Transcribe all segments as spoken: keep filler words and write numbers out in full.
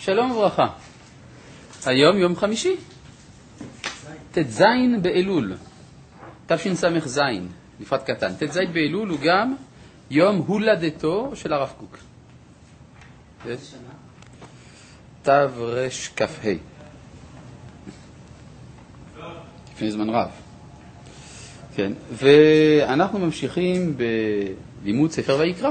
שלום וברכה. היום יום חמישי. תז באלול. תשס"ז, נפרד קטן. תז באלול הוא גם יום הולדתו של הרב קוק. תר"כ"ה. לפני זמן רב. כן, ואנחנו ממשיכים בלימוד ספר ויקרא.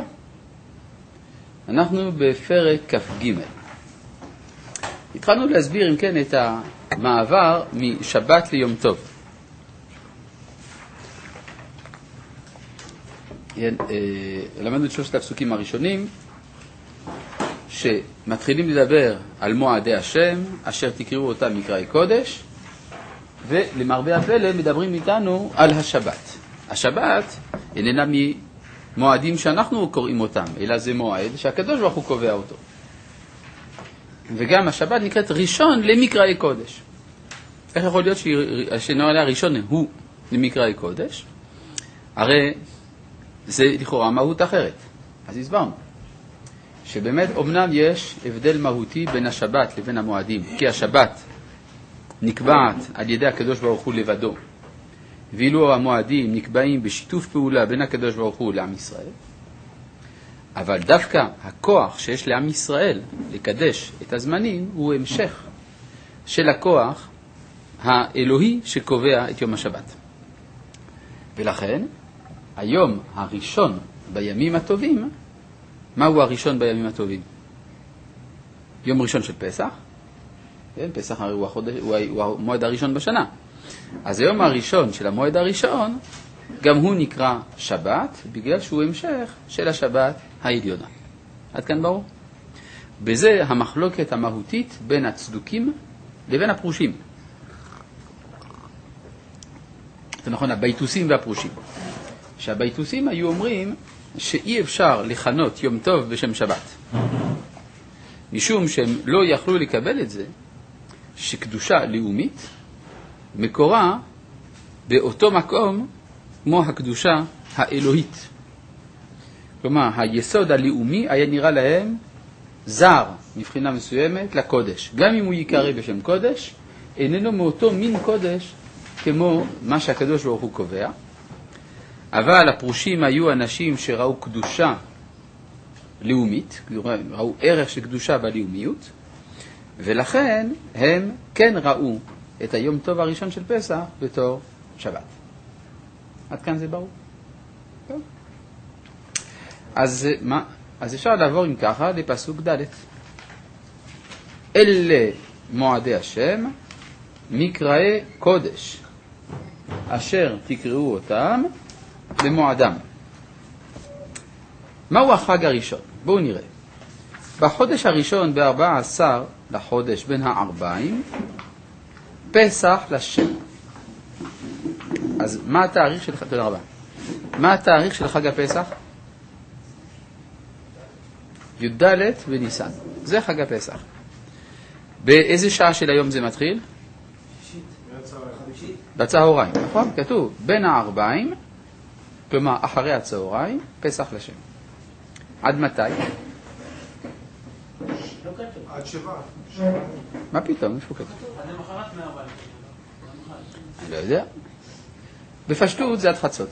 אנחנו בפרק כ"ג. התחלנו להסביר אם כן את המעבר משבת ליום טוב. למדנו את שלושת הפסוקים הראשונים שמתחילים לדבר על מועדי השם אשר תקראו אותם מקראי קודש, ולמרבה הפלא מדברים איתנו על השבת. השבת איננה ממועדים שאנחנו קוראים אותם, אלא זה מועד שהקדוש ברוך הוא קובע אותו. וגם השבת נקראת ראשון למקראי קודש. איך יכול להיות שנועד הראשון הוא למקראי קודש? הרי זה לכאורה מהות אחרת. אז הסברנו שבאמת אומנם יש הבדל מהותי בין השבת לבין המועדים, כי השבת נקבעת על ידי הקדוש ברוך הוא לבדו, ואילו המועדים נקבעים בשיתוף פעולה בין הקדוש ברוך הוא לעם ישראל. אבל דווקא הכוח שיש לעם ישראל לקדש את הזמנים הוא המשך של הכוח האלוהי שקובע את יום השבת. ולכן היום הראשון בימים הטובים, מהו הראשון בימים הטובים? יום ראשון של פסח. כן, פסח הרי הוא, החודש, הוא, הוא המועד הראשון בשנה. אז היום הראשון של המועד הראשון, גם הוא נקרא שבת, בגלל שהוא המשך של השבת העליונה. עד כאן ברור? בזה המחלוקת המהותית בין הצדוקים לבין הפרושים. זה נכון, הביתוסים והפרושים. שהביתוסים היו אומרים שאי אפשר לכנות יום טוב בשם שבת. משום שהם לא יכלו לקבל את זה, שקדושה לאומית מקורה באותו מקום כמו הקדושה האלוהית. כלומר, היסוד הלאומי היה נראה להם זר מבחינה מסוימת לקודש. גם אם הוא יקרא בשם קודש, איננו מאותו מין קודש כמו מה שהקדוש ברוך הוא קובע. אבל הפרושים היו אנשים שראו קדושה לאומית, ראו ערך של קדושה בלאומיות, ולכן הם כן ראו את היום טוב הראשון של פסח בתור שבת. עד כאן זה ברור? טוב. אז, מה? אז אפשר לעבור אם ככה לפסוק ד'. אלה מועדי השם מקראי קודש אשר תקראו אותם במועדם. מהו החג הראשון? בואו נראה. בחודש הראשון בארבע עשר לחודש בין הארבעים פסח לשם. אז מה התאריך של חג הרבא? מה התאריך של חג הפסח? י"ד בניסן. זה חג הפסח. באיזה שעה של היום זה מתחיל? בצהריים, נכון? כתוב בין הארבעים, כלומר אחרי הצהריים, פסח לשם. עד מתי? עד שבע. מה פתאום? איפה כתוב? עד למחרת מהארבעים. אני לא יודע. בפשטות זה עד חצות.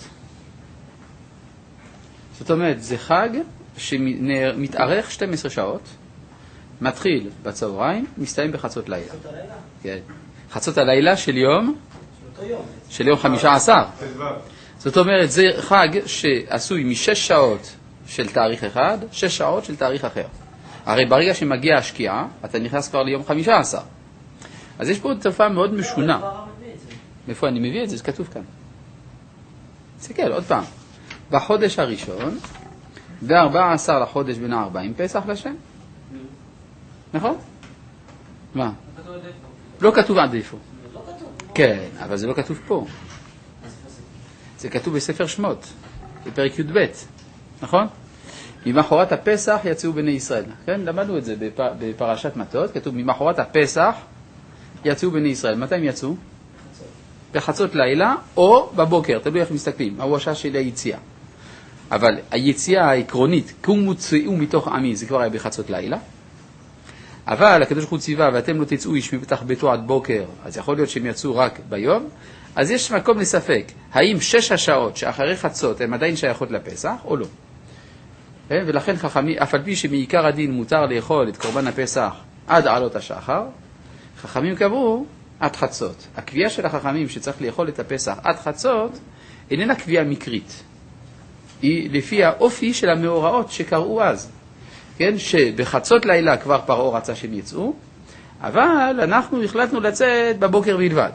זאת אומרת, זה חג שמתארך שתים עשרה שעות, מתחיל בצהריים, מסתיים בחצות לילה. חצות הלילה? כן. חצות הלילה של יום? של אותו יום. של יום חמישה עשר. זאת אומרת, זה חג שעשוי משש שעות של תאריך אחד, שש שעות של תאריך אחר. הרי ברגע שמגיע השקיעה, אתה נכנס כבר ליום חמישה עשר. אז יש פה תופעה מאוד משונה. מאיפה אני מביא את זה? זה כתוב כאן. תסתכל, עוד פעם. בחודש הראשון, ב-ארבע עשרה לחודש בין הארבעים, פסח לשם. נכון? מה? לא כתוב עד איפה. כן, אבל זה לא כתוב פה. זה כתוב בספר שמות, בפרק י"ב. נכון? ממחרת הפסח יצאו בני ישראל. כן? למדנו את זה בפרשת מטות. כתוב ממחרת הפסח יצאו בני ישראל. מתי הם יצאו? בחצות לילה או בבוקר, תלוי איך מסתכלים, מהו השעה של היציאה. אבל היציאה העקרונית, קומו צאו מתוך עמי, זה כבר היה בחצות לילה. אבל הקדוש ברוך הוא ציווה, ואתם לא תצאו איש מפתח ביתו עד בוקר, אז יכול להיות שהם יצאו רק ביום, אז יש מקום לספק, האם שש השעות שאחרי חצות הן עדיין שייכות לפסח או לא. ולכן חכמים, אף על פי שמעיקר הדין מותר לאכול את קורבן הפסח עד עלות השחר, חכמים קבעו עד חצות. הקביעה של החכמים שצריך לאכול את הפסח עד חצות איננה קביעה מקרית. היא לפי האופי של המאורעות שקראו אז. כן, שבחצות לילה כבר פרעה רצה שהם יצאו, אבל אנחנו החלטנו לצאת בבוקר בלבד.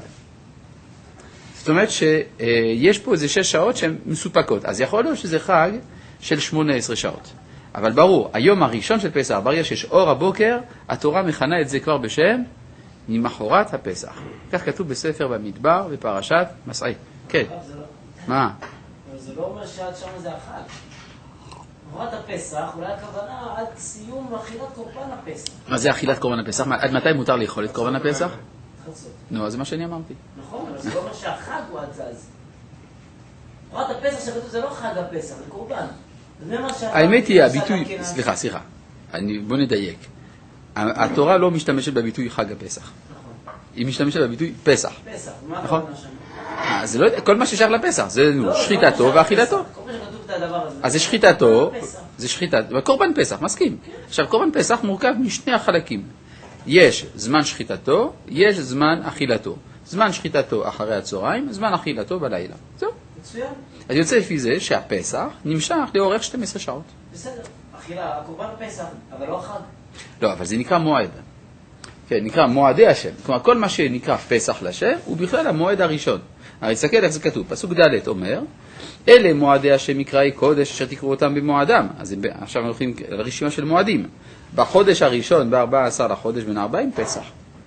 זאת אומרת שיש פה איזה שש שעות שהן מסופקות. אז יכול להיות שזה חג של שמונה עשרה שעות. אבל ברור, היום הראשון של פסח, ברגע שיש אור הבוקר, התורה מכנה את זה כבר בשם ממחרת הפסח. כך כתוב בספר במדבר, בפרשת מסעי. כן. מה? זה לא אומר שעד שם זה החג. מחרת הפסח, אולי הכוונה עד סיום אכילת קורבן הפסח. מה זה אכילת קורבן הפסח? עד מתי מותר לאכול את קורבן הפסח? חצות. נו, אז זה מה שאני אמרתי. נכון, אבל זה לא אומר שהחג הוא עד אז. מחרת הפסח שכתוב זה לא חג הפסח, זה קורבן. האמת היא, הביטוי, סליחה, סליחה, בוא נדייק. התורה לא משתמשת בביטוי חג הפסח. היא משתמשת בביטוי פסח. פסח, מה נכון? זה לא, כל מה ששייך לפסח, זה שחיטתו ואכילתו. אז זה שחיטתו, זה שחיטת, קורבן פסח, מסכים. עכשיו, קורבן פסח מורכב משני החלקים. יש זמן שחיטתו, יש זמן אכילתו. זמן שחיטתו אחרי הצהריים, זמן אכילתו בלילה. זהו. מצוין. אז יוצא לפי זה שהפסח נמשך לאורך שתים עשרה שעות. בסדר, אכילה, הקורבן פסח, אבל לא החג. לא, אבל זה נקרא מועד. כן, נקרא מועדי השם. כלומר, כל מה שנקרא פסח לשם הוא בכלל המועד הראשון. הרי תסתכל איך זה כתוב. פסוק ד' אומר, אלה מועדי השם מקראי קודש אשר תקראו אותם במועדם. אז עכשיו אנחנו הולכים לרשימה של מועדים. בחודש הראשון, ב-ארבעה עשר לחודש בין ארבעים, פסח.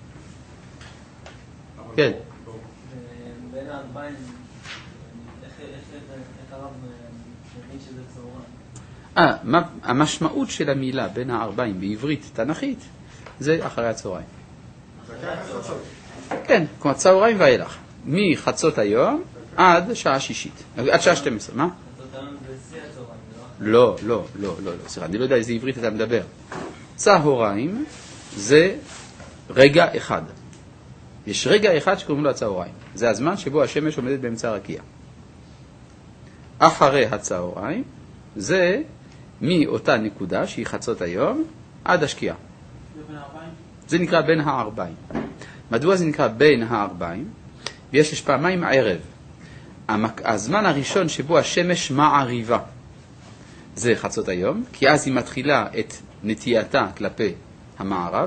כן. בין ארבעים, איך הרב מבין שזה צהריים? אה, המשמעות של המילה בין הארבעים בעברית תנכית זה אחרי הצהריים. כן, כמו צהריים ואילך. מחצות היום עד שעה שישית, עד שעה שתים עשרה, מה? לא, לא, לא, לא, סליחה, אני לא יודע איזה עברית אתה מדבר. צהריים זה רגע אחד. יש רגע אחד שקוראים לו הצהריים. זה הזמן שבו השמש עומדת באמצע הרקיע. אחרי הצהריים זה מאותה נקודה שהיא חצות היום עד השקיעה. זה נקרא בין הארבעים. מדוע זה נקרא בין הארבעים? ויש יש פעמיים ערב. הזמן הראשון שבו השמש מעריבה זה חצות היום, כי אז היא מתחילה את נטייתה כלפי המערב,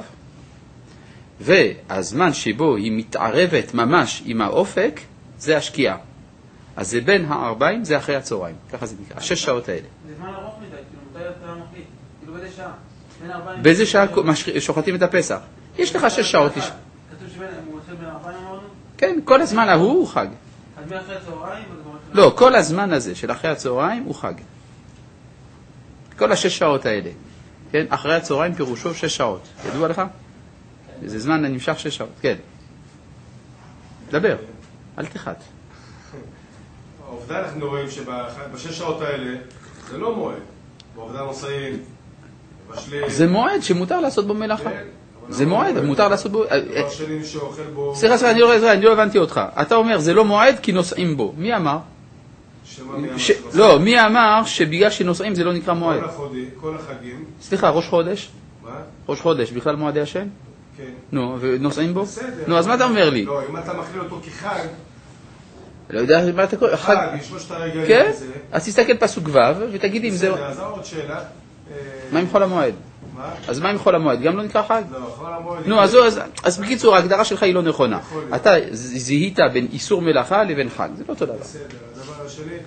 והזמן שבו היא מתערבת ממש עם האופק זה השקיעה. אז זה בין הארבעים, זה אחרי הצהריים. ככה זה נקרא, השש שעות האלה. זה זמן ארוך מדי, כאילו מתי אתה מחליט? כאילו באיזה שעה? בין ארבעים... באיזה שעה שוחטים את הפסח? יש לך שש שעות. כתוב שהוא מתחיל בין ארבעים אמרנו? כן, כל הזמן ההוא הוא חג. אז מאחרי הצהריים? לא, כל הזמן הזה של אחרי הצהריים הוא חג. כל השש שעות האלה. כן, אחרי הצהריים פירושו שש שעות. ידוע לך? זה זמן נמשך שש שעות. כן. דבר, אל תחת. העובדה אנחנו רואים שבשש שעות האלה זה לא מועד. בעובדה נוסעים, בשלים. זה מועד שמותר לעשות בו מלאכה. זה מועד, מותר לעשות בו... דבר שני שאוכל בו... סליחה, סליחה, אני לא הבנתי אותך. אתה אומר, זה לא מועד כי נוסעים בו. מי אמר? לא, מי אמר שבגלל שנוסעים זה לא נקרא מועד? כל החגים. סליחה, ראש חודש? מה? ראש חודש, בכלל מועדי השם? כן. נו, ונוסעים בו? בסדר. נו, אז מה אתה אומר לי? לא, אם אתה מכליל אותו כחג... לא יודע מה אתה קורא... חג, יש שלושת הרגעים כן? הזה. אז תסתכל פסוק ו' ותגיד אם זה... בסדר, אז עוד שאלה. מה עם חול המועד? מה? אז מה עם חול המועד? גם לא נקרא חג? לא, חול המועד... נו, אז, אז, אז בקיצור, ההגדרה שלך היא לא נכונה. אתה זיהית בין איסור מלאכה לבין חג, זה לא אותו דבר. בסדר, הדבר השני,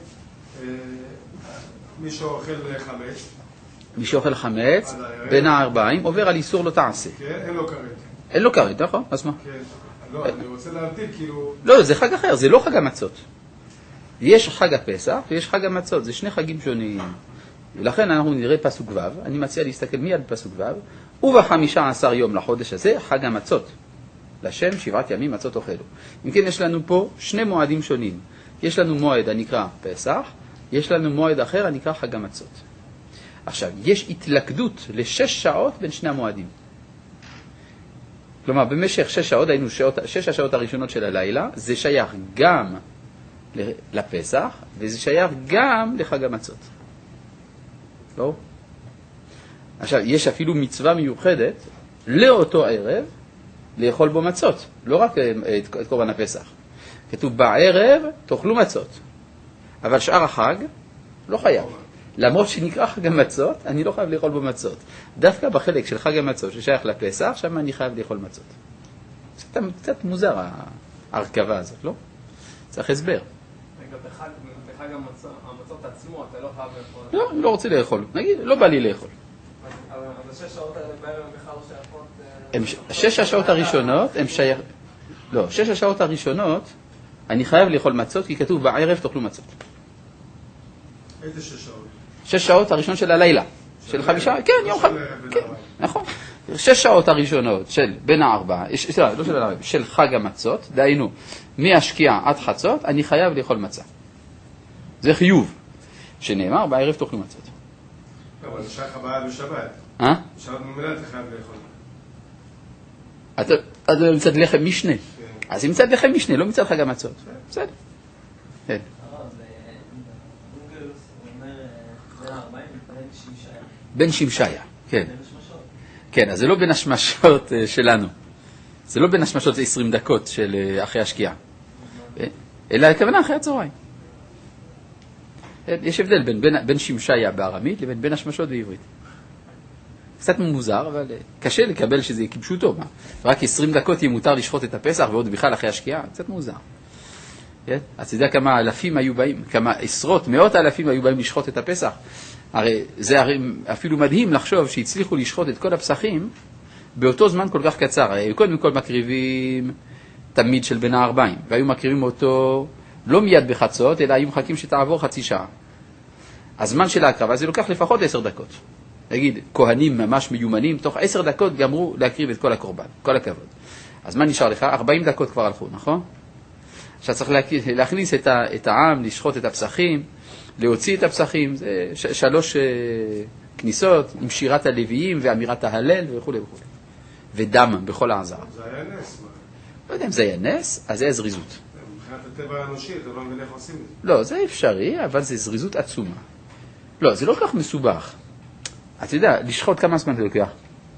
מי שאוכל חמץ... מי שאוכל חמץ, בין הארבעים, עובר על איסור לא תעשה. כן, אין לו כרת. אין לו כרת, נכון? אז מה? כן, לא, אני רוצה להבדיל, כאילו... לא, זה חג אחר, זה לא חג המצות. יש חג הפסח ויש חג המצות, זה שני חגים שונים. ולכן אנחנו נראה פסוק ו', אני מציע להסתכל מיד פסוק ו', ובחמישה עשר יום לחודש הזה חג המצות. לשם שבעת ימים מצות אוכלו. אם כן, יש לנו פה שני מועדים שונים. יש לנו מועד הנקרא פסח, יש לנו מועד אחר הנקרא חג המצות. עכשיו, יש התלכדות לשש שעות בין שני המועדים. כלומר, במשך שש שעות, היינו שעות, שש השעות הראשונות של הלילה, זה שייך גם לפסח, וזה שייך גם לחג המצות. לא? עכשיו, יש אפילו מצווה מיוחדת לאותו ערב לאכול בו מצות, לא רק את, את קורבן הפסח. כתוב בערב תאכלו מצות, אבל שאר החג לא חייב. למרות שנקרא חג המצות, אני לא חייב לאכול בו מצות. דווקא בחלק של חג המצות ששייך לפסח, שם אני חייב לאכול מצות. קצת, קצת מוזר ההרכבה הזאת, לא? צריך הסבר. רגע, בחג, בחג המצות, המצות עצמו, אתה לא חייב לאכול? לא, אני לא רוצה לאכול. נגיד, לא בא לי לאכול. אבל השש שעות האלה בערב בכלל לא שייכות... שש השעות הראשונות, הם שייך... לא, שש השעות הראשונות, אני חייב לאכול מצות, כי כתוב בערב תאכלו מצות. איזה שש שעות? שש שעות הראשון של הלילה. של חמישה, כן, יום חג... כן, נכון. שש שעות הראשונות של בין הארבע, לא של הארבע, של חג המצות, דהיינו, מהשקיעה עד חצות, אני חייב לאכול מצה. זה חיוב, שנאמר, בערב תאכלו מצות. אבל זה שייך הבעיה בשבת. אה? בשבת ממילא אתה חייב לאכול. אתה מצד לחם משנה. אז אם מצד לחם משנה, לא מצד חג המצות. בסדר. כן. בן שמשיה, כן. כן, אז זה לא בין השמשות שלנו. זה לא בין השמשות עשרים דקות של אחרי השקיעה. אלא הכוונה אחרי הצהריים. יש הבדל בין, בין, בין שמשיה בארמית לבין בין השמשות בעברית. קצת מוזר, אבל קשה לקבל שזה כפשוטו. מה? רק עשרים דקות יהיה מותר לשחוט את הפסח ועוד בכלל אחרי השקיעה, קצת מוזר. כן? אז אתה יודע כמה אלפים היו באים, כמה עשרות, מאות אלפים היו באים לשחוט את הפסח. הרי זה הרי אפילו מדהים לחשוב שהצליחו לשחוט את כל הפסחים באותו זמן כל כך קצר. הרי קודם כל מקריבים תמיד של בין הארבעים, והיו מקריבים אותו לא מיד בחצות, אלא היו מחכים שתעבור חצי שעה. הזמן של ההקרבה זה לוקח לפחות עשר דקות. נגיד, כהנים ממש מיומנים, תוך עשר דקות גמרו להקריב את כל הקורבן, כל הכבוד. אז מה נשאר לך? ארבעים דקות כבר הלכו, נכון? עכשיו צריך להכניס את, ה, את העם, לשחוט את הפסחים, להוציא את הפסחים, זה ש, שלוש uh, כניסות עם שירת הלוויים ואמירת ההלל וכו' וכו'. ודם בכל העזרה. זה היה נס, מה? לא יודע אם זה היה נס, אז זה היה זריזות. מבחינת הטבע האנושי, אתה לא מבין איך עושים את זה. לא, זה אפשרי, אבל זה זריזות עצומה. לא, זה לא כל כך מסובך. אתה יודע, לשחוט כמה זמן זה לוקח?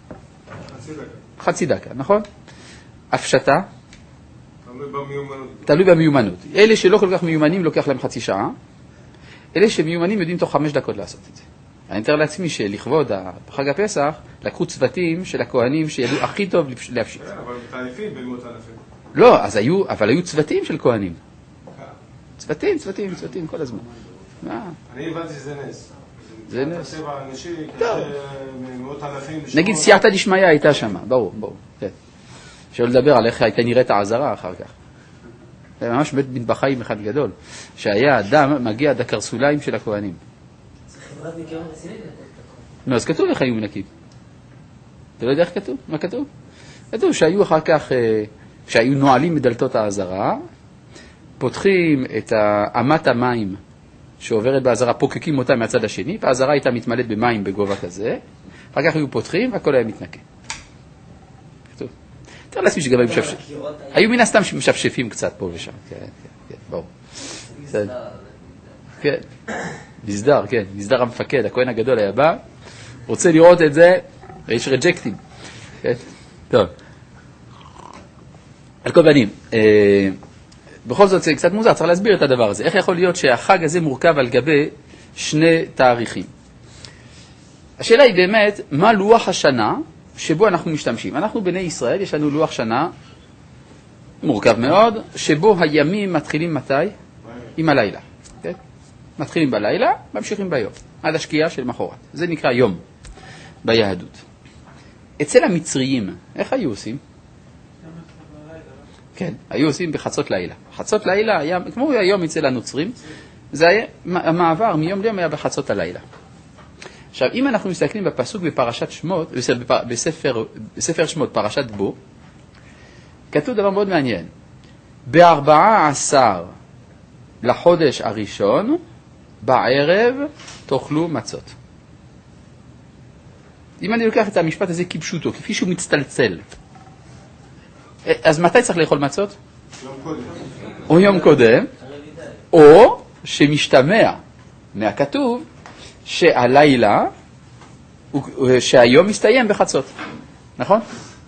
חצי דקה. חצי דקה, נכון? הפשטה? תלוי במיומנות. תלוי במיומנות. אלה שלא כל כך מיומנים לוקח להם חצי שעה. אלה שמיומנים יודעים תוך חמש דקות לעשות את זה. אני מתאר לעצמי שלכבוד חג הפסח, לקחו צוותים של הכהנים שידעו הכי טוב להפשיט. כן, אבל תעלפים במאות אלפים. לא, אז היו, אבל היו צוותים של כהנים. צוותים, צוותים, צוותים, כל הזמן. אני הבנתי שזה נס. זה נס. הטבע האנושי, מאות אלפים. נגיד סייעתא דשמיא הייתה שם, ברור, ברור. שלא לדבר על איך הייתה נראית העזרה אחר כך. זה ממש בית מטבחיים אחד גדול, שהיה אדם מגיע עד הקרסוליים של הכהנים. זה חברת ניקיון רצינית לתת את הכל. אז כתוב איך היו מנקים. אתה לא יודע איך כתוב? מה כתוב? כתוב שהיו אחר כך, שהיו נועלים מדלתות העזרה, פותחים את אמת המים שעוברת בעזרה, פוקקים אותה מהצד השני, והעזרה הייתה מתמלאת במים בגובה כזה, אחר כך היו פותחים והכל היה מתנקה. כתוב. תראה לעצמי שגם היו משפשפים. היו מן הסתם משפשפים קצת פה ושם. כן, כן, כן, ברור. כן, מסדר, כן, מסדר המפקד, הכהן הגדול היה בא, רוצה לראות את זה, ויש רג'קטים. כן, טוב. על כל פנים, בכל זאת זה קצת מוזר, צריך להסביר את הדבר הזה. איך יכול להיות שהחג הזה מורכב על גבי שני תאריכים? השאלה היא באמת, מה לוח השנה שבו אנחנו משתמשים? אנחנו בני ישראל, יש לנו לוח שנה מורכב מאוד, שבו הימים מתחילים מתי? עם הלילה. כן? מתחילים בלילה, ממשיכים ביום, עד השקיעה של מחרת. זה נקרא יום ביהדות. אצל המצריים, איך היו עושים? כן, היו עושים בחצות לילה. חצות לילה היה, כמו היום אצל הנוצרים, זה היה, המעבר מיום ליום היה בחצות הלילה. עכשיו, אם אנחנו מסתכלים בפסוק בפרשת שמות, בספר, בספר שמות, פרשת בו, כתוב דבר מאוד מעניין. בארבעה עשר לחודש הראשון, בערב תאכלו מצות. אם אני לוקח את המשפט הזה כפשוטו, כפי שהוא מצטלצל, אז מתי צריך לאכול מצות? יום קודם. או יום קודם, או שמשתמע מהכתוב שהלילה, שהיום מסתיים בחצות. נכון?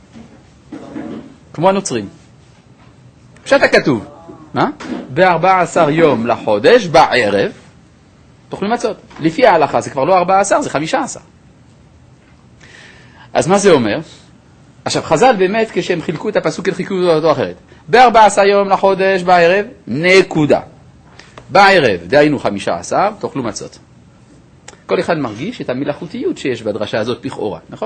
כמו הנוצרים. פשט הכתוב. מה? ב-ארבע עשר יום לחודש, בערב, תאכלו מצות. לפי ההלכה זה כבר לא ארבע עשר, זה חמישה עשר. אז מה זה אומר? עכשיו, חז"ל באמת, כשהם חילקו את הפסוק, הם חילקו אותו אחרת. ב-ארבע עשר יום לחודש, בערב, נקודה. בערב, דהיינו חמישה עשר, תאכלו מצות. כל אחד מרגיש את המלאכותיות שיש בדרשה הזאת לכאורה, נכון?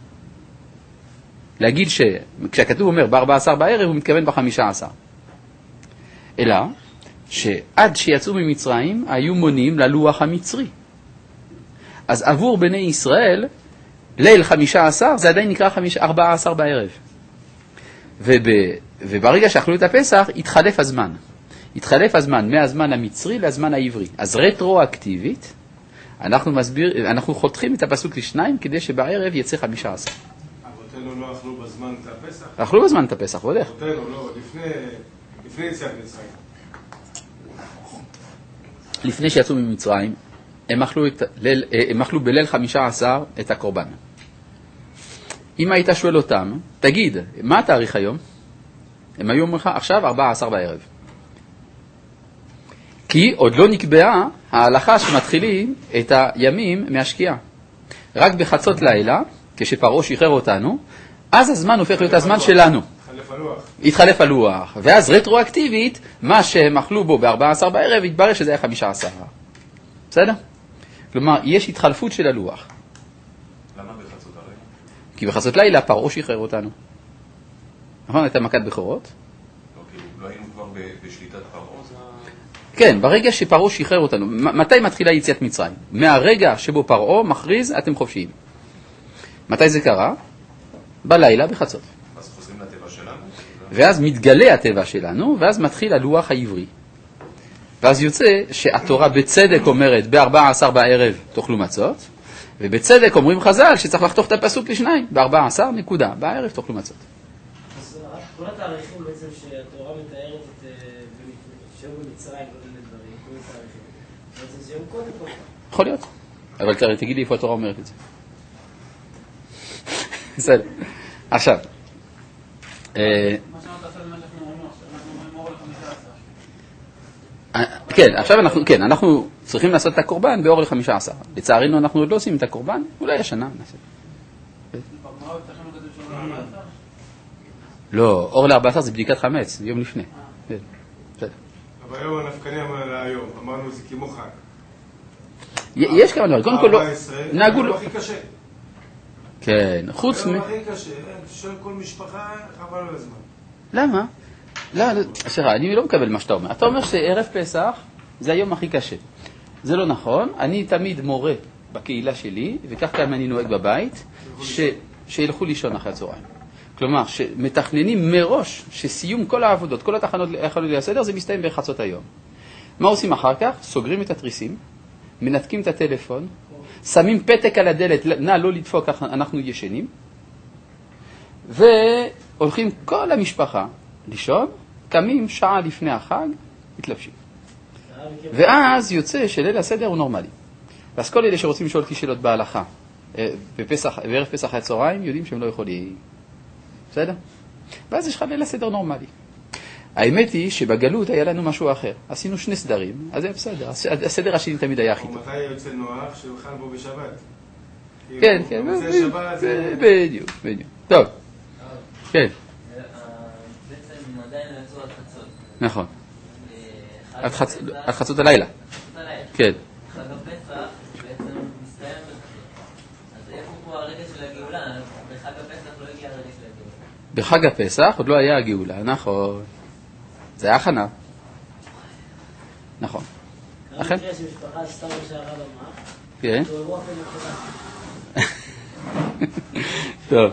להגיד שכשהכתוב אומר ב-ארבע עשר בערב, הוא מתכוון ב-חמישה עשר. אלא שעד שיצאו ממצרים, היו מונים ללוח המצרי. אז עבור בני ישראל, ליל חמישה עשר, זה עדיין נקרא ארבע עשר בערב. וב, וברגע שאכלו את הפסח, התחלף הזמן. התחלף הזמן מהזמן המצרי לזמן העברי. אז רטרואקטיבית, אנחנו, מסביר, אנחנו חותכים את הפסוק לשניים כדי שבערב יצא חמישה עשר. אבותינו לא אכלו בזמן את הפסח? אכלו בזמן את הפסח, ועוד איך? אבותינו לא, לפני, לפני יציאת מצרים. לפני שיצאו ממצרים, הם אכלו, את, ליל, הם אכלו בליל חמישה עשר את הקורבן. אם היית שואל אותם, תגיד, מה התאריך היום? הם היו אומרים לך, עכשיו ארבע עשר בערב. כי עוד לא נקבעה ההלכה שמתחילים את הימים מהשקיעה. רק בחצות לילה, כשפרעה שחרר אותנו, אז הזמן הופך להיות הזמן שלנו. התחלף הלוח. התחלף הלוח. ואז רטרואקטיבית, מה שהם אכלו בו ב-ארבע עשר בערב, התברר שזה היה חמישה עשר. בסדר? כלומר, יש התחלפות של הלוח. למה בחצות הלילה? כי בחצות לילה פרעה שחרר אותנו. נכון? הייתה מכת בכורות. לא, כאילו, לא היינו כבר בשליטת פרעה? כן, ברגע שפרעה שחרר אותנו. מתי מתחילה יציאת מצרים? מהרגע שבו פרעה מכריז, אתם חופשיים. מתי זה קרה? בלילה, בחצות. אז חוזרים לטבע שלנו? ואז מתגלה הטבע שלנו, ואז מתחיל הלוח העברי. ואז יוצא שהתורה בצדק אומרת, ב-ארבע עשר בערב תאכלו מצות, ובצדק אומרים חז"ל שצריך לחתוך את הפסוק לשניים, ב-ארבע עשר נקודה, בערב תאכלו מצות. אז כל התאריכים בעצם שהתורה מתארת את שהיו במצרים, כל מיני דברים, כל מיני תאריכים, בעצם זה יום קודם כל. יכול להיות, אבל תגיד לי איפה התורה אומרת את זה. בסדר, עכשיו. מה שאמרת עכשיו זה מה שאנחנו אומרים עכשיו, אנחנו אומרים אור לחמישה עשר. כן, עכשיו אנחנו, כן, אנחנו צריכים לעשות את הקורבן באור לחמישה עשר. לצערנו אנחנו עוד לא עושים את הקורבן, אולי השנה נעשה. לא, אור ל-ארבע עשר זה בדיקת חמץ, יום לפני. אבל היום הנפקני אמר להיום, אמרנו זה כמו חג. יש כמה דברים, קודם כל לא, נהגו לא. לא. הכי קשה. כן, חוץ מ... היום הכי קשה, שואל כל משפחה, חבל על הזמן. למה? לא, לא, סליחה, אני לא מקבל מה שאתה אומר. אתה אומר שערב פסח זה היום הכי קשה. זה לא נכון, אני תמיד מורה בקהילה שלי, וכך גם אני נוהג בבית, ש... שילכו לישון אחרי הצהריים. כלומר, שמתכננים מראש שסיום כל העבודות, כל התחנות יכולים לסדר, זה מסתיים בחצות היום. מה עושים אחר כך? סוגרים את התריסים, מנתקים את הטלפון, שמים פתק על הדלת, נא לא לדפוק, אנחנו ישנים, והולכים כל המשפחה לישון, קמים שעה לפני החג, מתלבשים. ואז יוצא שליל הסדר הוא נורמלי. ואז כל אלה שרוצים לשאול אותי שאלות בהלכה, בפסח, בערב פסח הצהריים, יודעים שהם לא יכולים. בסדר? ואז יש לך ליל הסדר נורמלי. האמת היא שבגלות היה לנו משהו אחר. עשינו שני סדרים, אז זה בסדר. הסדר השני תמיד היה הכי טוב. ומתי יוצא נוח שהוא חל בו בשבת? כן, כן. בדיוק, בדיוק. טוב. כן. בעצם עדיין יצאו עד חצות. נכון. עד חצות הלילה. כן. חג הפסח בעצם מסתיים בחצות. אז איפה פה הרגע של הגאולה? בחג הפסח לא הגיע הרגע של הגאולה. בחג הפסח עוד לא היה הגאולה, נכון. זה היה הכנה. נכון. אחרי שמשפחה סתם שערה במח, כן. תוארו אפילו חדש. טוב.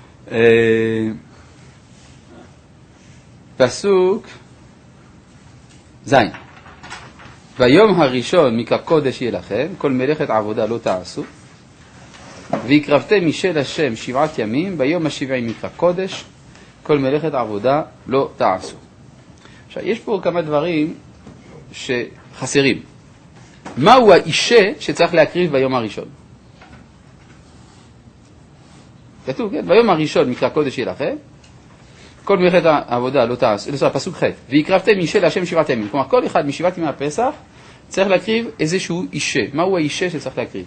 פסוק זין. ביום הראשון מקרא קודש יהיה לכם, כל מלאכת עבודה לא תעשו, והקרבתם משל השם שבעת ימים, ביום השבעים מקרא קודש, כל מלאכת עבודה לא תעשו. עכשיו, יש פה כמה דברים שחסרים. מהו האישה שצריך להקריב ביום הראשון? כתוב, כן? ביום הראשון מקרא קודש יהיה לכם, כל מלאכת העבודה לא תעשו, לא, פסוק ח' והקרבתם אישה להשם שבעת ימים. כלומר, כל אחד משבעת ימי הפסח צריך להקריב איזשהו אישה. מהו האישה שצריך להקריב?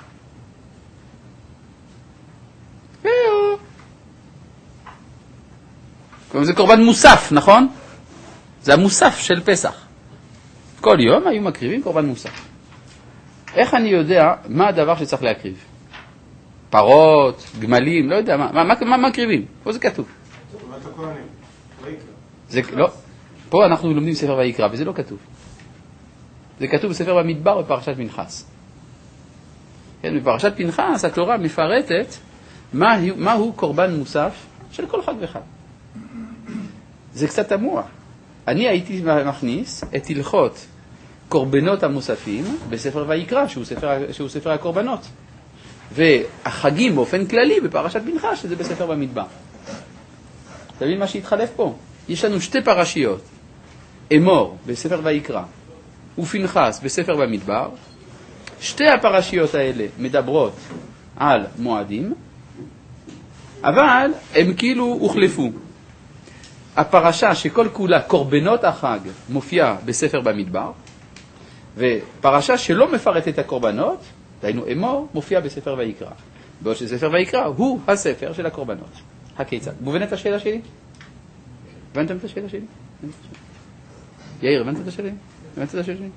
כלומר, זה קורבן מוסף, נכון? זה המוסף של פסח. כל יום היו מקריבים קורבן מוסף. איך אני יודע מה הדבר שצריך להקריב? פרות, גמלים, לא יודע, מה, מה, מה, מה מקריבים? פה זה כתוב. קורבנות הכהנים, ויקרא. זה, לא, פה אנחנו לומדים ספר ויקרא, וזה לא כתוב. זה כתוב בספר במדבר בפרשת פנחס. כן, בפרשת פנחס התורה מפרטת מה, מהו קורבן מוסף של כל חג וחג. זה קצת תמוה. אני הייתי מכניס את הלכות קורבנות המוספים בספר ויקרא, שהוא ספר, שהוא ספר הקורבנות. והחגים באופן כללי בפרשת פנחס, שזה בספר במדבר. אתה מבין מה שהתחלף פה? יש לנו שתי פרשיות. אמור בספר ויקרא ופנחס בספר במדבר. שתי הפרשיות האלה מדברות על מועדים, אבל הם כאילו הוחלפו. הפרשה שכל כולה קורבנות החג מופיעה בספר במדבר, ופרשה שלא מפרט את הקורבנות, דהיינו אמור, מופיע בספר ויקרא. בעוד שספר ויקרא הוא הספר של הקורבנות. הכיצד? מובנת השאלה שלי? הבנתם את השאלה שלי? יאיר, הבנת את השאלה? הבנת את השאלה שלי?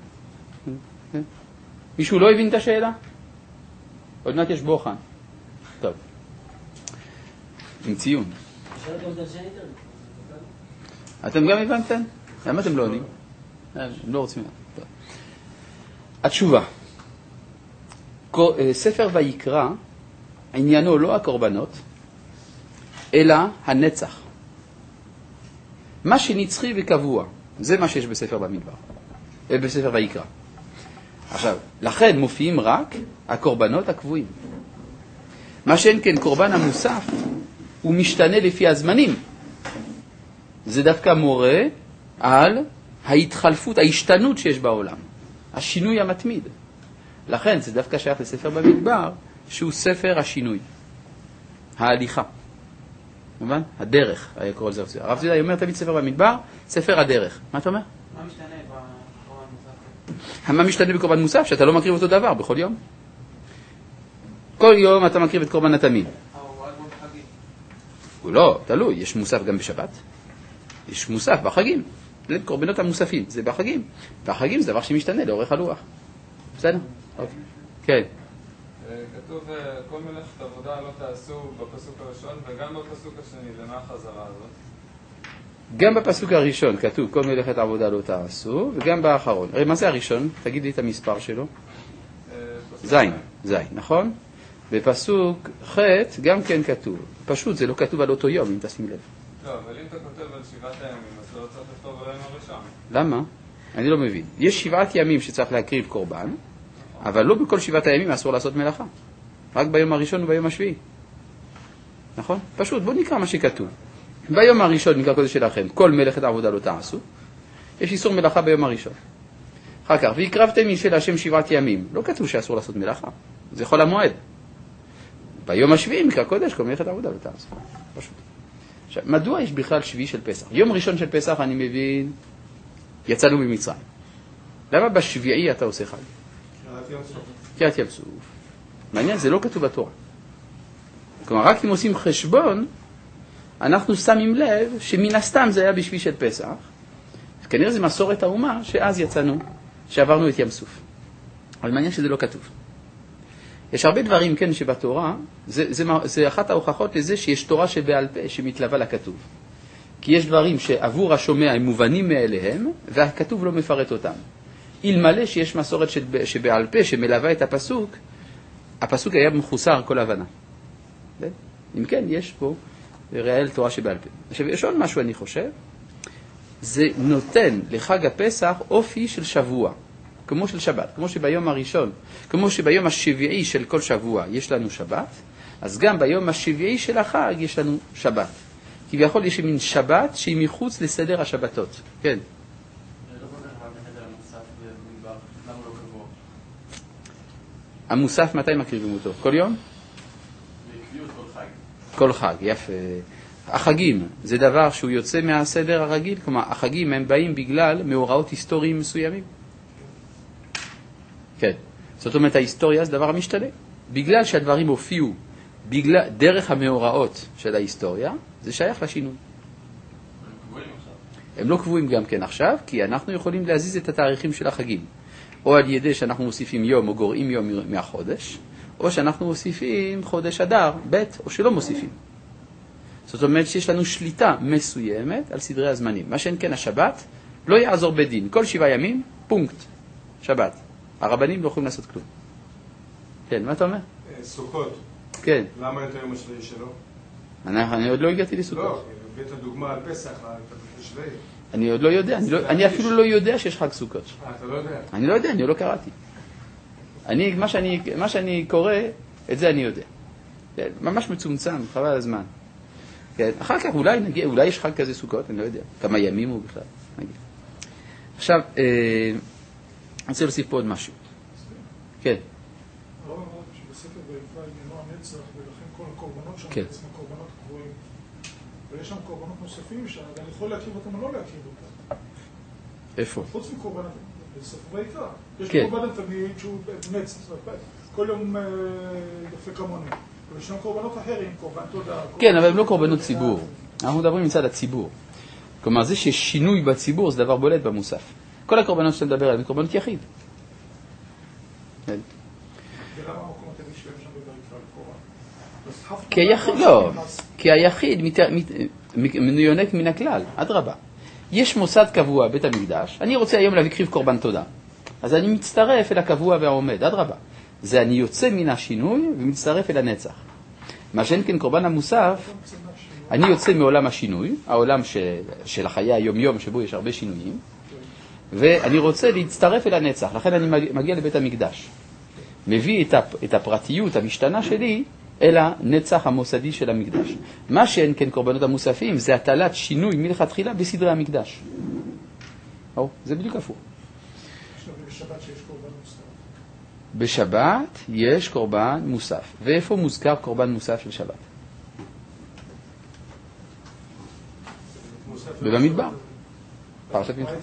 מישהו לא הבין את השאלה? עוד מעט יש בוחן. טוב. עם ציון. אתם גם הבנתם? למה אתם לא עונים? הם לא רוצים. טוב. התשובה. ספר ויקרא, עניינו לא הקורבנות, אלא הנצח. מה שנצחי וקבוע, זה מה שיש בספר במדבר, בספר ויקרא. עכשיו, לכן מופיעים רק הקורבנות הקבועים. מה שאין כן קורבן המוסף, הוא משתנה לפי הזמנים. זה דווקא מורה על ההתחלפות, ההשתנות שיש בעולם, השינוי המתמיד. לכן זה דווקא שייך לספר במדבר, שהוא ספר השינוי, ההליכה. מובן? הדרך, היה קורא לזה. הרב זידאי אומר תמיד ספר במדבר, ספר הדרך. מה אתה אומר? מה משתנה בקורבן מוסף? מה משתנה בקורבן מוסף? שאתה לא מקריב אותו דבר בכל יום. כל יום אתה מקריב את קורבן התמיד. הוא רק בחגים. הוא לא, תלוי, יש מוסף גם בשבת. יש מוסף בחגים. זה קורבנות המוספים, זה בחגים. בחגים זה דבר שמשתנה לאורך הלוח. בסדר? אוקיי. כן. כתוב כל מלאכת עבודה לא תעשו בפסוק הראשון וגם בפסוק השני. למה החזרה הזאת? גם בפסוק הראשון כתוב כל מלאכת עבודה לא תעשו, וגם באחרון. הרי מה זה הראשון? תגיד לי את המספר שלו. זין, זין, נכון? בפסוק ח' גם כן כתוב. פשוט זה לא כתוב על אותו יום, אם תשים לב. לא, אבל אם אתה כותב על שבעת הימים, אז לא צריך לכתוב על היום הראשון. למה? אני לא מבין. יש שבעת ימים שצריך להקריב קורבן, אבל לא בכל שבעת הימים אסור לעשות מלאכה. רק ביום הראשון וביום השביעי. נכון? פשוט, בואו נקרא מה שכתוב. ביום הראשון, מקרא קודש שלכם, כל מלאכת עבודה לא תעשו. יש איסור מלאכה ביום הראשון. אחר כך, והקרבתם אישה להשם שבעת ימים. לא כתוב שאסור לעשות מלאכה. זה חול המועד. ביום השביעי, מקרא קודש, כל מלאכת עבודה לא תעשו. פשוט. עכשיו, מדוע יש בכלל שביעי של פסח? יום ראשון של פסח, אני מבין, יצאנו ממצרים. למה בשביעי אתה עושה חג? קריאת ים סוף. קריאת ים סוף. מעניין, זה לא כתוב בתורה. כלומר, רק אם עושים חשבון, אנחנו שמים לב שמן הסתם זה היה בשביעי של פסח. כנראה זה מסורת האומה שאז יצאנו, שעברנו את ים סוף. אבל מעניין שזה לא כתוב. יש הרבה דברים, כן, שבתורה, זה, זה, זה אחת ההוכחות לזה שיש תורה שבעל פה שמתלווה לכתוב. כי יש דברים שעבור השומע הם מובנים מאליהם, והכתוב לא מפרט אותם. אלמלא שיש מסורת שבעל פה שמלווה את הפסוק, הפסוק היה מחוסר כל הבנה. אם כן, יש פה ראיה לתורה שבעל פה. עכשיו, יש עוד משהו אני חושב, זה נותן לחג הפסח אופי של שבוע, כמו של שבת, כמו שביום הראשון, כמו שביום השביעי של כל שבוע יש לנו שבת, אז גם ביום השביעי של החג יש לנו שבת. כביכול יש מין שבת שהיא מחוץ לסדר השבתות. כן. המוסף מתי מקריבים אותו? כל יום? בעקביות כל חג. כל חג, יפה. החגים זה דבר שהוא יוצא מהסדר הרגיל, כלומר החגים הם באים בגלל מאורעות היסטוריים מסוימים. כן. זאת אומרת ההיסטוריה זה דבר המשתנה. בגלל שהדברים הופיעו בגלל, דרך המאורעות של ההיסטוריה, זה שייך לשינוי. הם קבועים עכשיו. הם לא קבועים גם כן עכשיו, כי אנחנו יכולים להזיז את התאריכים של החגים. או על ידי שאנחנו מוסיפים יום או גורעים יום מהחודש, או שאנחנו מוסיפים חודש אדר, ב' או שלא מוסיפים. זאת אומרת שיש לנו שליטה מסוימת על סדרי הזמנים. מה שאין כן השבת לא יעזור בדין. כל שבעה ימים, פונקט, שבת. הרבנים לא יכולים לעשות כלום. כן, מה אתה אומר? סוכות. כן. למה אין את היום השביעי שלו? אני, אני עוד לא הגעתי לסוכות. לא, הבאת דוגמה על פסח, אתה בשביעי. אני עוד לא יודע, אני, לא, אני אפילו לא יודע שיש חג סוכות. אה, אתה לא יודע? אני לא יודע, אני לא קראתי. אני, מה שאני, מה שאני קורא, את זה אני יודע. כן, ממש מצומצם, חבל הזמן. כן, אחר כך אולי נגיע, אולי יש חג כזה סוכות, אני לא יודע. כמה ימים הוא בכלל, נגיד. עכשיו, אה, אני רוצה להוסיף פה עוד משהו. כן. הרב אמר שבספר ויקרא עניינו הנצח, ולכן כל הקורבנות שם כן. בעצם הקורבנות קבועים. ויש שם קורבנות נוספים שאני יכול להכיר אותם או לא להכיר אותם. איפה? חוץ מקורבנות, בספר ויקרא. יש כן. קורבן תמיד שהוא נצח, כל יום יפה כמוני. ויש שם קורבנות אחרים, קורבן תודה. כן, אבל הם לא קורבנות ציבור. אנחנו מדברים מצד הציבור. כלומר, זה שיש שינוי בציבור זה דבר בולט במוסף. כל הקורבנות שאתה מדבר עליהם הם קורבנות יחיד. כן. ולמה המקומות האלה שלהם שם בויקרא לקורבן? כי היחיד, לא, כי היחיד מת, מת, מיונק מן הכלל, אדרבה. יש מוסד קבוע, בית המקדש, אני רוצה היום להקריב קורבן תודה. אז אני מצטרף אל הקבוע והעומד, אדרבה. זה אני יוצא מן השינוי ומצטרף אל הנצח. מה שאין כן קורבן המוסף, אני יוצא מעולם השינוי, העולם של, של החיי היום-יום שבו יש הרבה שינויים, ואני רוצה להצטרף אל הנצח, לכן אני מגיע לבית המקדש. מביא את, הפ, את הפרטיות המשתנה שלי אל הנצח המוסדי של המקדש. מה שאין כן קורבנות המוספים זה הטלת שינוי מלכתחילה בסדרי המקדש. או, זה בדיוק הפוך. בשבת שיש קורבן מוסף. בשבת יש קורבן מוסף. ואיפה מוזכר קורבן מוסף של שבת? ובמדבר. פרשת מנחה.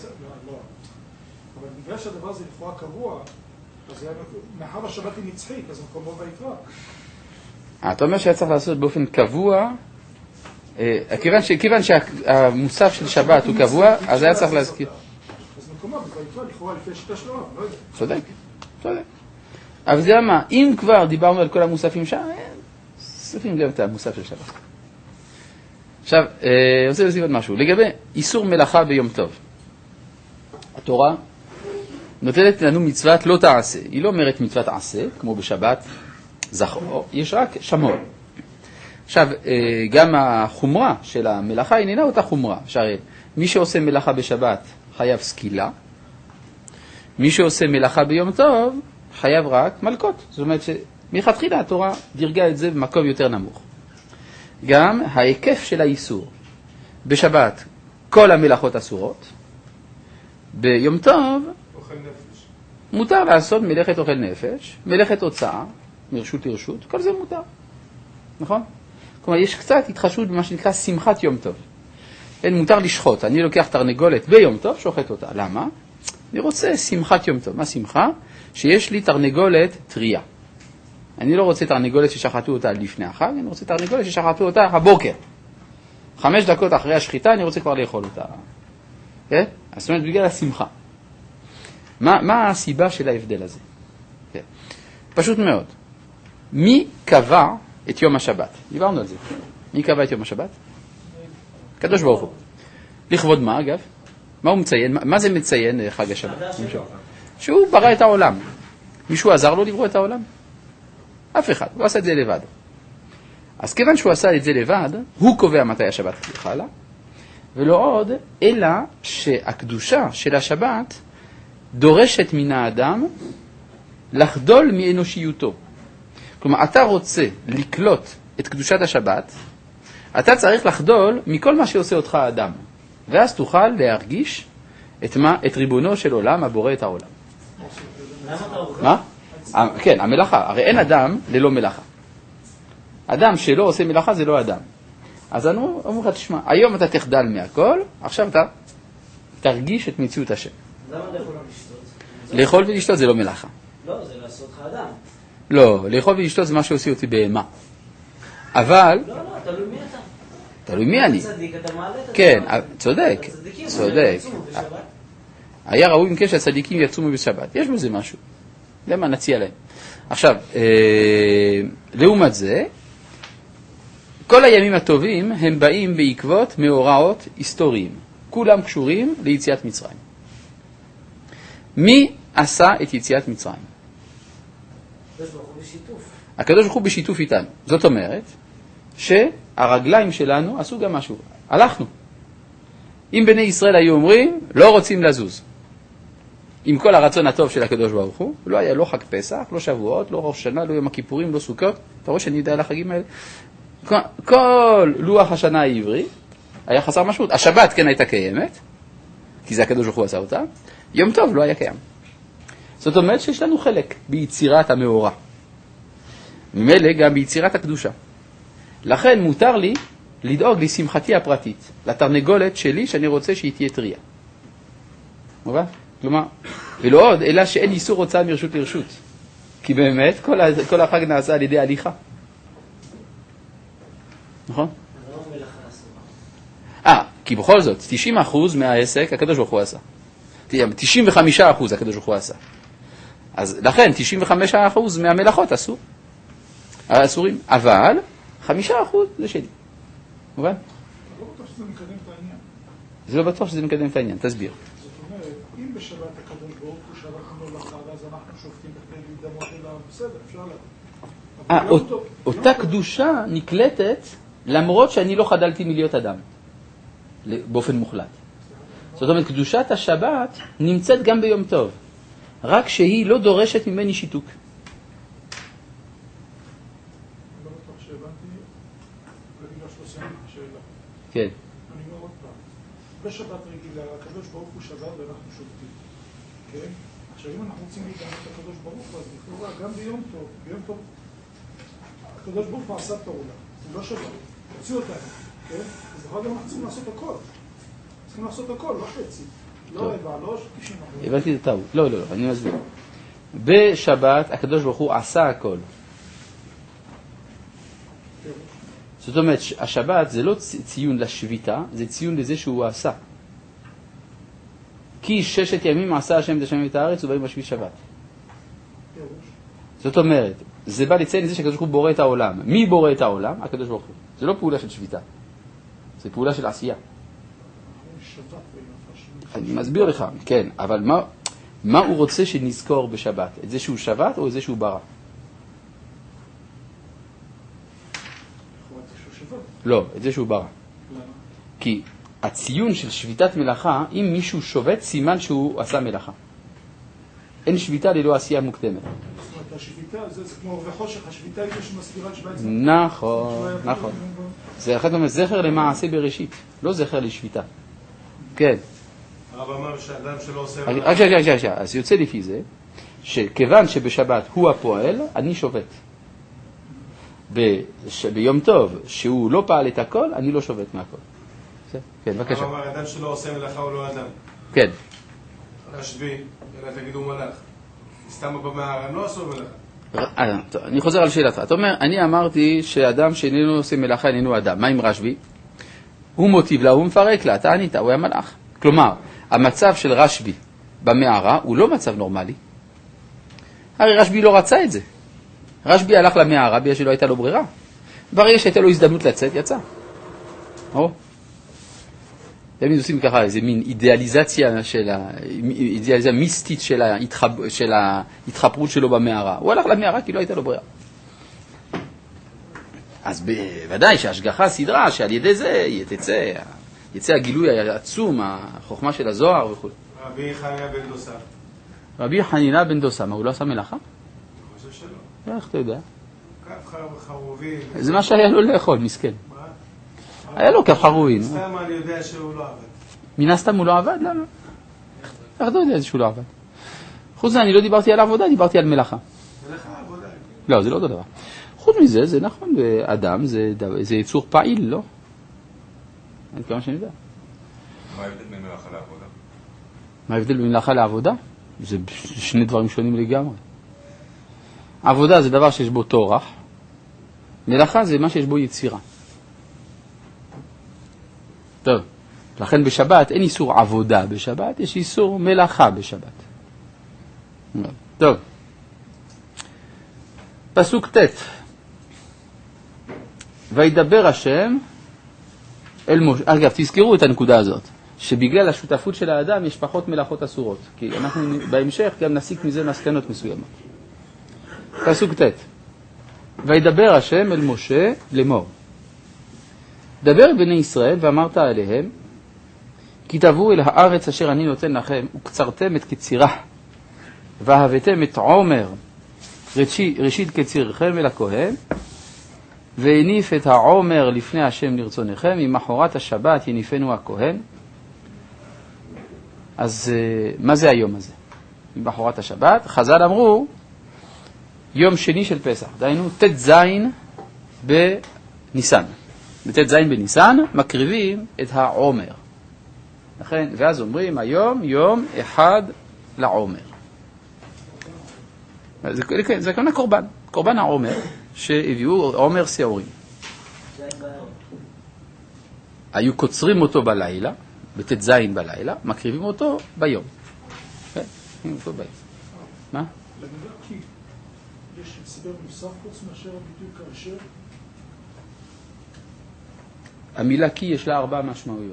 אבל בגלל שהדבר הזה לכאורה קבוע, אז מאחר השבת היא נצחית, אז מקומו ויקרא. אתה אומר שהיה צריך לעשות באופן קבוע, כיוון, כיוון שהמוסף של שבת הוא קבוע, אז היה צריך להזכיר. אז מקומו ויקרא לכאורה לפי השיטה שלו, לא יודע. צודק, צודק. אבל זה מה, אם כבר דיברנו על כל המוספים שם, מוספים גם את המוסף של שבת. עכשיו, אני רוצה להוסיף עוד משהו. לגבי איסור מלאכה ביום טוב. התורה נותנת לנו מצוות לא תעשה. היא לא אומרת מצוות עשה, כמו בשבת, זכור, יש רק שמור. עכשיו, גם החומרה של המלאכה איננה אותה חומרה. שהרי מי שעושה מלאכה בשבת חייב סקילה, מי שעושה מלאכה ביום טוב חייב רק מלכות. זאת אומרת שמלכתחילה התורה דירגה את זה במקום יותר נמוך. גם ההיקף של האיסור. בשבת כל המלאכות אסורות, ביום טוב אוכל נפש. מותר לעשות מלאכת אוכל נפש, מלאכת הוצאה, מרשות לרשות, כל זה מותר. נכון? כלומר, יש קצת התחשבות במה שנקרא שמחת יום טוב. אין, מותר לשחוט. אני לוקח תרנגולת ביום טוב, שוחט אותה. למה? אני רוצה שמחת יום טוב. מה שמחה? שיש לי תרנגולת טריה. אני לא רוצה תרנגולת ששחטו אותה לפני החג, אני רוצה תרנגולת ששחטו אותה הבוקר. חמש דקות אחרי השחיטה אני רוצה כבר לאכול אותה. כן? אז זאת אומרת, בגלל השמחה. מה, מה הסיבה של ההבדל הזה? כן. פשוט מאוד. מי קבע את יום השבת? דיברנו על זה. מי קבע את יום השבת? קדוש ברוך הוא. לכבוד מה, אגב? מה הוא מציין? מה זה מציין חג השבת? שהוא ברא את העולם. מישהו עזר לו לברוא את העולם? אף אחד. הוא עשה את זה לבד. אז כיוון שהוא עשה את זה לבד, הוא קובע מתי השבת חלה, ולא עוד, אלא שהקדושה של השבת דורשת מן האדם לחדול מאנושיותו. כלומר, אתה רוצה לקלוט את קדושת השבת, אתה צריך לחדול מכל מה שעושה אותך האדם, ואז תוכל להרגיש את, מה, את ריבונו של עולם, הבורא את העולם. למה אתה אוכל? מה? כן, המלאכה. הרי אין אדם ללא מלאכה. אדם שלא עושה מלאכה זה לא אדם. אז אני אומר לך, תשמע, היום אתה תחדל מהכל, עכשיו אתה תרגיש את מציאות השם. למה לאכול ולשתות? לאכול ולשתות זה לא מלאכה. לא, זה לעשות לך אדם. לא, לאכול ולשתות זה מה שעושה אותי בהמה. אבל... לא, לא, תלוי מי אתה. תלוי מי אני. אתה צדיק, אתה מעלה את כן, עצמך. צודק, הצדיקים, צודק. יצומו בשבת. היה ראוי אם כן שהצדיקים יצומו בשבת. יש בזה משהו. זה מה נציע להם. עכשיו, אה, לעומת זה, כל הימים הטובים הם באים בעקבות מאורעות היסטוריים. כולם קשורים ליציאת מצרים. מי עשה את יציאת מצרים? הקדוש ברוך הוא בשיתוף. הקדוש ברוך הוא בשיתוף איתנו. זאת אומרת שהרגליים שלנו עשו גם משהו. הלכנו. אם בני ישראל היו אומרים, לא רוצים לזוז. עם כל הרצון הטוב של הקדוש ברוך הוא, לא היה לא חג פסח, לא שבועות, לא ראש שנה, לא יום הכיפורים, לא סוכות. אתה רואה שאני יודע על החגים האלה? כל, כל לוח השנה העברי היה חסר משמעות. השבת כן הייתה קיימת, כי זה הקדוש ברוך הוא עשה אותה. יום טוב לא היה קיים. זאת אומרת שיש לנו חלק ביצירת המאורע. ממילא גם ביצירת הקדושה. לכן מותר לי לדאוג לשמחתי הפרטית, לתרנגולת שלי שאני רוצה שהיא תהיה טריה. מובן? כלומר, ולא עוד, אלא שאין איסור הוצאה מרשות לרשות. כי באמת כל, ה- כל החג נעשה על ידי הליכה. נכון? זה לא מלאכה אסורה. אה, כי בכל זאת, תשעים אחוז מהעסק הקדוש ברוך הוא עשה. תשעים וחמישה אחוז הקדוש ברוך הוא עשה. אז לכן, תשעים וחמישה אחוז מהמלאכות עשו. אסורים. אבל, חמישה אחוז זה שלי. מובן? לא בטוח שזה מקדם את העניין. זה לא בטוח שזה מקדם את העניין. תסביר. זאת אומרת, אם בשבת הקדוש ברוך הוא שלח מלאכה, ואז אנחנו שופטים בכדי להידמות אליו, בסדר, אפשר לה. אה, אות- אותה קדושה נקלטת למרות שאני לא חדלתי מלהיות אדם. באופן מוחלט. זאת אומרת, קדושת השבת נמצאת גם ביום טוב. רק שהיא לא דורשת ממני שיתוק. לא בטוח שהבנתי, בגלל שלושים שאלה. כן. אני אומר עוד פעם, בשבת רגילה, הקדוש ברוך הוא שבת ואנחנו שובתים. כן? עכשיו, אם אנחנו רוצים להתאמת את הקדוש ברוך הוא, אז לכאורה, גם ביום טוב, ביום טוב, הקדוש ברוך הוא עשה פעולה, הוא לא שבת, הוציא אותנו, כן? אז לכאורה גם אנחנו צריכים לעשות הכל. צריכים לעשות הכל, לא חצי. לא רבע, לא תשעים אחוז. הבנתי את הטעות. לא, לא, לא, אני מסביר. בשבת הקדוש ברוך הוא עשה הכל. זאת אומרת, השבת זה לא ציון לשביתה, זה ציון לזה שהוא עשה. כי ששת ימים עשה השם את השמים ואת הארץ ובאים בשביל שבת. זאת אומרת, זה בא לציין לזה שהקדוש ברוך הוא בורא את העולם. מי בורא את העולם? הקדוש ברוך הוא. זה לא פעולה של שביתה. זה פעולה של עשייה. אני מסביר לך, כן, אבל מה, מה הוא רוצה שנזכור בשבת? את זה שהוא שבת או את זה שהוא ברא? לא, את זה שהוא ברא. כי הציון של שביתת מלאכה, אם מישהו שובת, סימן שהוא עשה מלאכה. אין שביתה ללא עשייה מוקדמת. זאת אומרת, השביתה, זה כמו וחושך, השביתה היא שמסבירה שבעת זה. נכון, נכון. זה אחד אומר, זכר למעשה בראשית, לא זכר לשביתה. כן. הרב אמר שאדם שלא עושה... רק שנייה, שנייה, שנייה. אז יוצא לפי זה, שכיוון שבשבת הוא הפועל, אני שובת. בש... ביום טוב, שהוא לא פעל את הכל, אני לא שובת מהכל. כן, בבקשה. הרב אמר, אדם שלא עושה מלאכה הוא לא אדם. כן. רשב"י, אלא תגידו מלאך. סתם במערה, הם לא עשו מלאכה. אה, טוב, אני חוזר על שאלתך. אתה אומר, אני אמרתי שאדם שאיננו עושה מלאכה איננו אדם. מה עם רשב"י? הוא מוטיב לה, הוא מפרק לה, אתה ענית, הוא היה מלאך. כלומר, המצב של רשב"י במערה הוא לא מצב נורמלי. הרי רשב"י לא רצה את זה. רשב"י הלך למערה בגלל שלא הייתה לו ברירה. ברגע שהייתה לו הזדמנות לצאת, יצא. או? תמיד עושים ככה איזה מין אידיאליזציה של ה... אידיאליזציה מיסטית של, ההתחב... של ההתחפרות שלו במערה. הוא הלך למערה כי לא הייתה לו ברירה. אז בוודאי שההשגחה סדרה שעל ידי זה יתצא, יצא הגילוי העצום, החוכמה של הזוהר וכו'. רבי חנינא בן דוסה. רבי חנינא בן דוסה, מה הוא לא עשה מלאכה? אני חושב שלא. איך אתה יודע? כף חרובים. זה מה שהיה לו לאכול, מסכן. מה? היה לו כף חרוי. סתם אני יודע שהוא לא עבד. מן הסתם הוא לא עבד? למה? איך אתה יודע שהוא לא עבד? חוץ מזה, אני לא דיברתי על עבודה, דיברתי על מלאכה. מלאכה עבודה. לא, זה לא אותו דבר. חוץ מזה, זה נכון, אדם זה, זה יצור פעיל, לא? עד כמה שאני יודע. מה ההבדל בין מלאכה לעבודה? מה ההבדל בין מלאכה לעבודה? זה שני דברים שונים לגמרי. עבודה זה דבר שיש בו תורח, מלאכה זה מה שיש בו יצירה. טוב, לכן בשבת אין איסור עבודה בשבת, יש איסור מלאכה בשבת. טוב, פסוק ט' וידבר השם אל משה. אגב, תזכרו את הנקודה הזאת, שבגלל השותפות של האדם יש פחות מלאכות אסורות, כי אנחנו בהמשך גם נסיק מזה מסקנות מסוימות. פסוק ט' וידבר השם אל משה לאמור, דבר אל בני ישראל ואמרת עליהם, כי תבואו אל הארץ אשר אני נותן לכם, וקצרתם את קצירה, ואהבתם את עומר ראשית, ראשית קצירכם אל הכהן, והניף את העומר לפני השם לרצונכם, ממחרת השבת יניפנו הכהן. אז מה זה היום הזה? ממחרת השבת, חז"ל אמרו, יום שני של פסח, דהיינו ת' זין בניסן. בת' זין בניסן מקריבים את העומר. לכן, ואז אומרים היום יום אחד לעומר. זה, זה כאן הקורבן, קורבן העומר, שהביאו עומר שעורים. היו קוצרים אותו בלילה, בת' זין בלילה, מקריבים אותו ביום. כן, אותו ביום. מה? למילקי יש הסבר נוסף חוץ מאשר הביטוי כאשר? המילה כי יש לה ארבע משמעויות.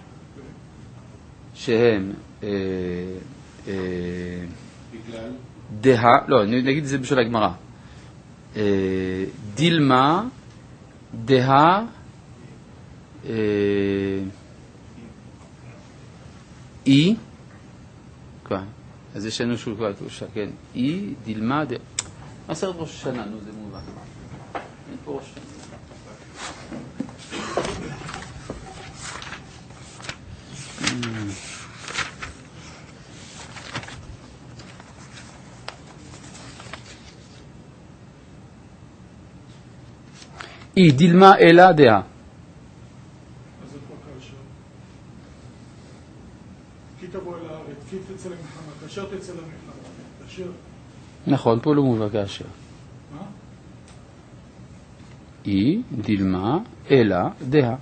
שהם אה, אה, בגלל? דה, לא, נגיד את זה בשביל הגמרא. אה, דילמה, דה, אה, אי, כן, אז יש לנו שול כבר תושה, כן, אי, דילמה, דה, עשרת ראש השנה, נו, זה מובן. אין פה ראש השנה. אי דילמה אלה דעה. אז זה כבר כאשר. כי תבוא אל הארץ, כי תצא למלחמה, כאשר תצא למלחמה, כאשר. נכון, פה לא מובא כאשר. מה? אי דילמה אלה דעה.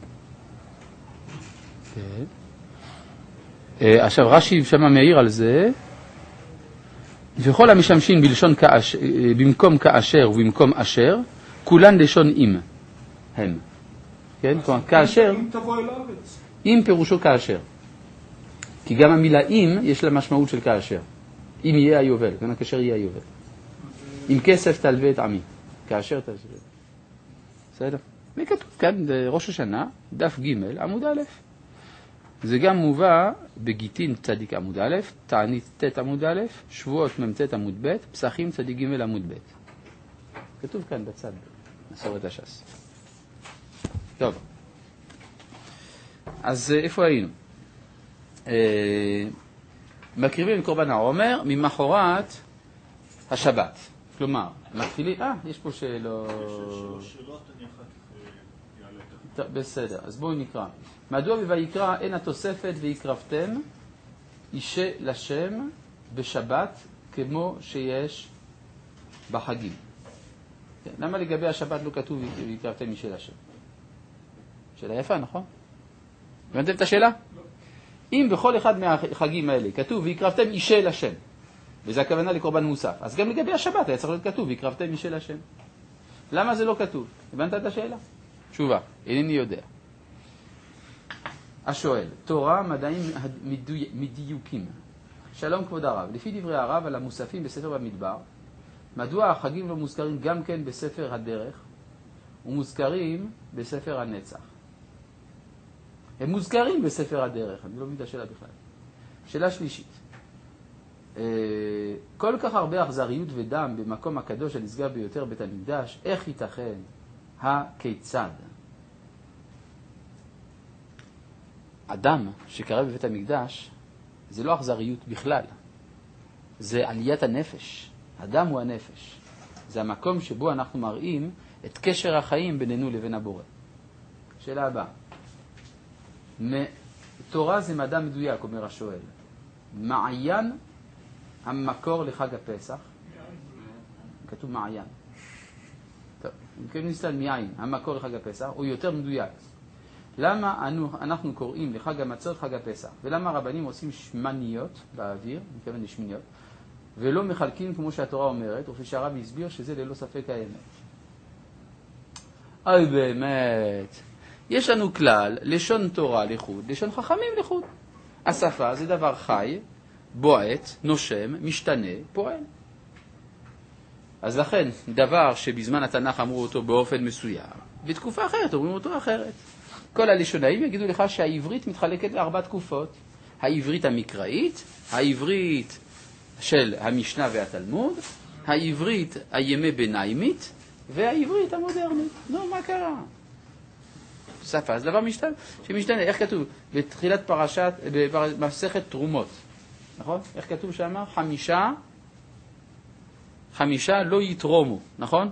כן. עכשיו רש"י שמה מעיר על זה, וכל המשמשים בלשון כאשר, במקום כאשר ובמקום אשר, כולן לשון אם הם. כן? כלומר, כאשר, אם תבוא אל הארץ. אם פירושו כאשר. כי גם המילה אם יש לה משמעות של כאשר. אם יהיה היובל, כן? כאשר יהיה היובל. אם כסף תלווה את עמי. כאשר תלווה. בסדר? וכתוב כאן ראש השנה, דף ג' עמוד א'. זה גם מובא בגיטין צדיק עמוד א', תענית ת' עמוד א', שבועות מ"ט עמוד ב', פסחים צדיק ג' עמוד ב'. כתוב כאן בצד, מסורת הש"ס. טוב. אז איפה היינו? אה, מקריבים את קורבן העומר ממחרת השבת. כלומר, מתחילים, אה, יש פה שאלות. שאלות אני אחר כך יעלה את טוב, בסדר, אז בואו נקרא. מדוע בויקרא אין התוספת ויקרבתם אישה לשם בשבת כמו שיש בחגים? כן, למה לגבי השבת לא כתוב ויקרבתם אישה לשם? שאלה יפה, נכון? הבנתם את השאלה? לא. אם בכל אחד מהחגים האלה כתוב ויקרבתם אישה לשם, וזה הכוונה לקורבן מוסף, אז גם לגבי השבת היה צריך להיות כתוב ויקרבתם אישה לשם. למה זה לא כתוב? הבנת את השאלה? תשובה, אינני יודע. השואל, תורה, מדעים, מדוי, מדיוקים. שלום כבוד הרב, לפי דברי הרב על המוספים בספר במדבר, מדוע החגים לא מוזכרים גם כן בספר הדרך ומוזכרים בספר הנצח? הם מוזכרים בספר הדרך, אני לא מבין את השאלה בכלל. שאלה שלישית, כל כך הרבה אכזריות ודם במקום הקדוש הנשגב ביותר בית המקדש, איך ייתכן? הכיצד? אדם שקרב בבית המקדש, זה לא אכזריות בכלל. זה עליית הנפש. אדם הוא הנפש. זה המקום שבו אנחנו מראים את קשר החיים בינינו לבין הבורא. שאלה הבאה. תורה זה מדע מדויק, אומר השואל. מעיין המקור לחג הפסח. כתוב מעיין. טוב, אם כן נסתכל מעיין, המקור לחג הפסח, הוא יותר מדויק. למה אנו, אנחנו קוראים לחג המצות חג הפסח? ולמה הרבנים עושים שמניות באוויר, מכוון לשמיניות, ולא מחלקים כמו שהתורה אומרת, וכפי שהרב הסביר שזה ללא ספק האמת. אוי באמת, יש לנו כלל, לשון תורה לחוד, לשון חכמים לחוד. השפה זה דבר חי, בועט, נושם, משתנה, פועל. אז לכן, דבר שבזמן התנ"ך אמרו אותו באופן מסוים, בתקופה אחרת אומרים אותו אחרת. כל הלשונאים יגידו לך שהעברית מתחלקת לארבע תקופות. העברית המקראית, העברית של המשנה והתלמוד, העברית הימי ביניימית, והעברית המודרנית. נו, מה קרה? שפה, זה דבר משתנה, שמשתנה. איך כתוב? בתחילת פרשת, במסכת תרומות. נכון? איך כתוב שם? חמישה, חמישה לא יתרומו. נכון?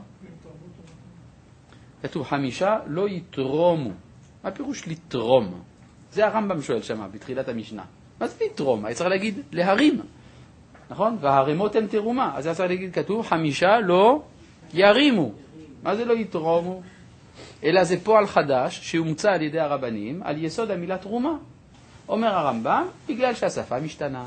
כתוב חמישה לא יתרומו. מה פירוש לתרום? זה הרמב"ם שואל שם, בתחילת המשנה. מה זה לתרום? היה צריך להגיד להרים. נכון? וההרימות הן תרומה. אז היה צריך להגיד, כתוב, חמישה לא ירימו. מה זה לא יתרומו? אלא זה פועל חדש שהומצא על ידי הרבנים על יסוד המילה תרומה. אומר הרמב"ם, בגלל שהשפה משתנה.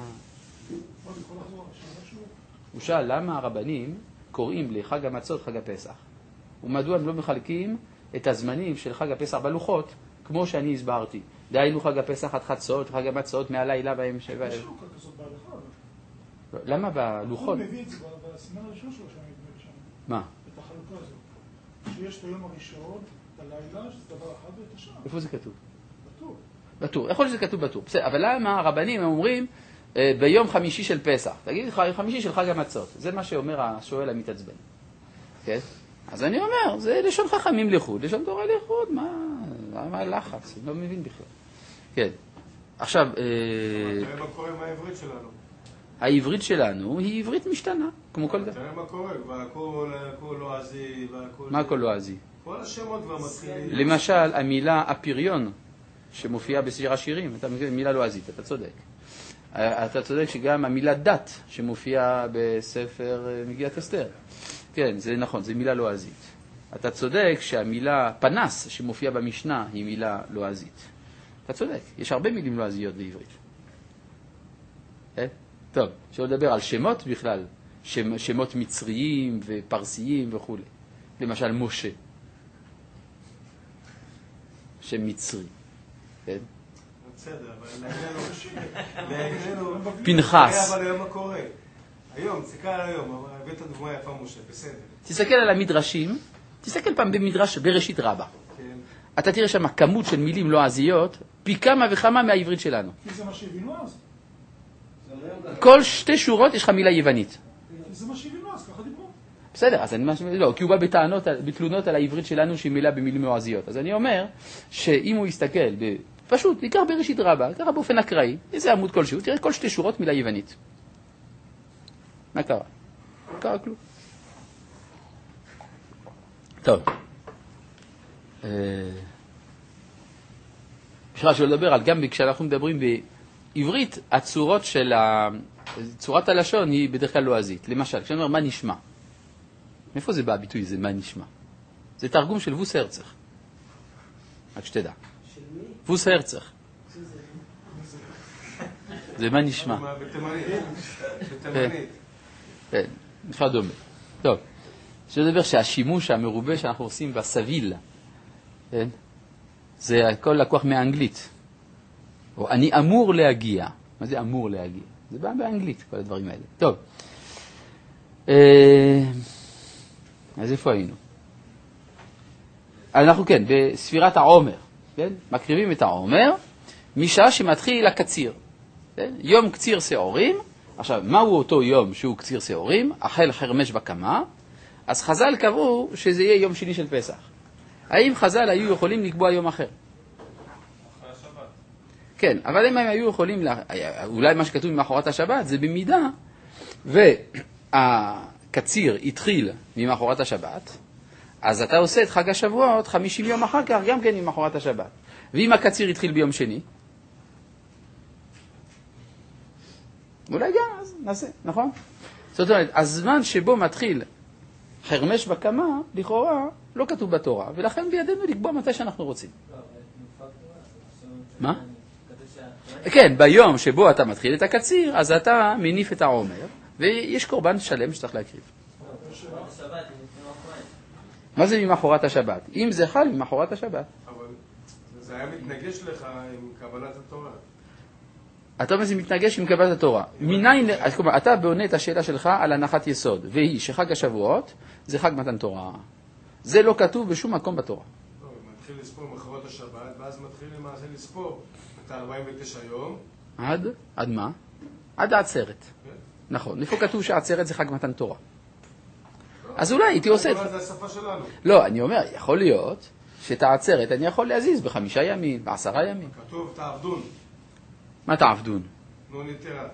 הוא שאל, למה הרבנים קוראים לחג המצות חג הפסח? ומדוע הם לא מחלקים את הזמנים של חג הפסח בלוחות, כמו שאני הסברתי? דהיינו חג הפסח עד חצות, חג המצות מהלילה בהמשך. יש לו כזאת בהלכה. למה בלוחות? הוא מביא את זה בסימן הראשון שלו שאני מביא שם. מה? את החלוקה הזאת. שיש את היום הראשון, את הלילה, שזה דבר אחד ואת השעה. איפה זה כתוב? בטור. בטור. יכול להיות שזה כתוב בטור. בסדר, אבל למה הרבנים הם אומרים אה, ביום חמישי של פסח? תגיד, חמישי של חג המצות. זה מה שאומר השואל המתעצבן. כן? אז אני אומר, זה לשון חכמים לחוד, לשון תורה לחוד, מה, מה הלחץ? אני לא מבין בכלל. כן. עכשיו, תראה מה קורה עם העברית שלנו. העברית שלנו היא עברית משתנה, כמו כל דבר. תראה מה קורה, והכל לועזי, והכל... מה הכל לועזי? כל השמות והמתחילים. למשל, המילה הפריון, שמופיעה בספר השירים, אתה מבין, מילה לועזית, אתה צודק. אתה צודק שגם המילה דת, שמופיעה בספר מגילת אסתר. כן, זה נכון, זה מילה לועזית. אתה צודק שהמילה פנס שמופיעה במשנה היא מילה לועזית. אתה צודק, יש הרבה מילים לועזיות בעברית. כן? טוב, אפשר לדבר על שמות בכלל, שם, שמות מצריים ופרסיים וכו'. למשל משה. שם מצרי. כן? בסדר, אבל לעגננו... פנחס. אבל היום מה קורה? היום, תסתכל על היום, הבאת דוגמה יפה משה, בסדר. תסתכל על המדרשים, תסתכל פעם במדרש בראשית רבה. כן. אתה תראה שם כמות של מילים לועזיות, פי כמה וכמה מהעברית שלנו. כי זה מה שהבינו אז. כל שתי שורות יש לך מילה יוונית. כי זה מה שהבינו אז, ככה דיברו. בסדר, אז אני משהו, לא, כי הוא בא בטענות, בתלונות על העברית שלנו שהיא מילה במילים לועזיות. אז אני אומר שאם הוא יסתכל, פשוט, ניקח בראשית רבה, ככה באופן אקראי, איזה עמוד כלשהו, תראה כל שתי שורות מילה יוונית. מה קרה? לא קרה כלום. טוב. בכלל שלא לדבר על גם כשאנחנו מדברים בעברית, הצורות של ה... צורת הלשון היא בדרך כלל לועזית. למשל, כשאני אומר מה נשמע? מאיפה זה בא הביטוי זה מה נשמע? זה תרגום של ווס הרצח. רק שתדע. של מי? ווס הרצח. זה מה נשמע? בתימנית. בתימנית. כן, נשמע דומה. טוב, שאני מדבר שהשימוש המרובה שאנחנו עושים בסביל, כן? זה הכל לקוח מהאנגלית. או אני אמור להגיע. מה זה אמור להגיע? זה בא באנגלית, כל הדברים האלה. טוב. אז איפה היינו? אנחנו כן, בספירת העומר. כן? מקריבים את העומר, משעה שמתחיל הקציר. כן? יום קציר שעורים. עכשיו, מהו אותו יום שהוא קציר שעורים? החל חרמש בקמה. אז חז"ל קבעו שזה יהיה יום שני של פסח. האם חז"ל היו יכולים לקבוע יום אחר? אחרי השבת. כן, אבל אם הם היו יכולים, לה... אולי מה שכתוב ממחרת השבת זה במידה, והקציר התחיל ממחרת השבת, אז אתה עושה את חג השבועות חמישים יום אחר כך, גם כן ממחרת השבת. ואם הקציר התחיל ביום שני, אולי גם, אז נעשה, נכון? זאת אומרת, הזמן שבו מתחיל חרמש בקמה, לכאורה, לא כתוב בתורה, ולכן בידינו לקבוע מתי שאנחנו רוצים. מה? כן, ביום שבו אתה מתחיל את הקציר, אז אתה מניף את העומר, ויש קורבן שלם שצריך להקריב. מה זה ממחרת השבת? אם זה חל, ממחרת השבת. אבל זה היה מתנגש לך עם קבלת התורה. אתה אומר, זה מתנגש עם קבלת התורה. מניין, אתה בונה את השאלה שלך על הנחת יסוד, והיא שחג השבועות זה חג מתן תורה. זה לא כתוב בשום מקום בתורה. לא, מתחיל לספור מחרת השבת, ואז מתחיל למעשה לספור את ה-ארבעים ותשע יום. עד? עד מה? עד העצרת. נכון. איפה כתוב שהעצרת זה חג מתן תורה? אז אולי הייתי עושה את זה. זה השפה שלנו. לא, אני אומר, יכול להיות שאת העצרת אני יכול להזיז בחמישה ימים, בעשרה ימים. כתוב תעבדון. מה תעבדון? נו ניתרה.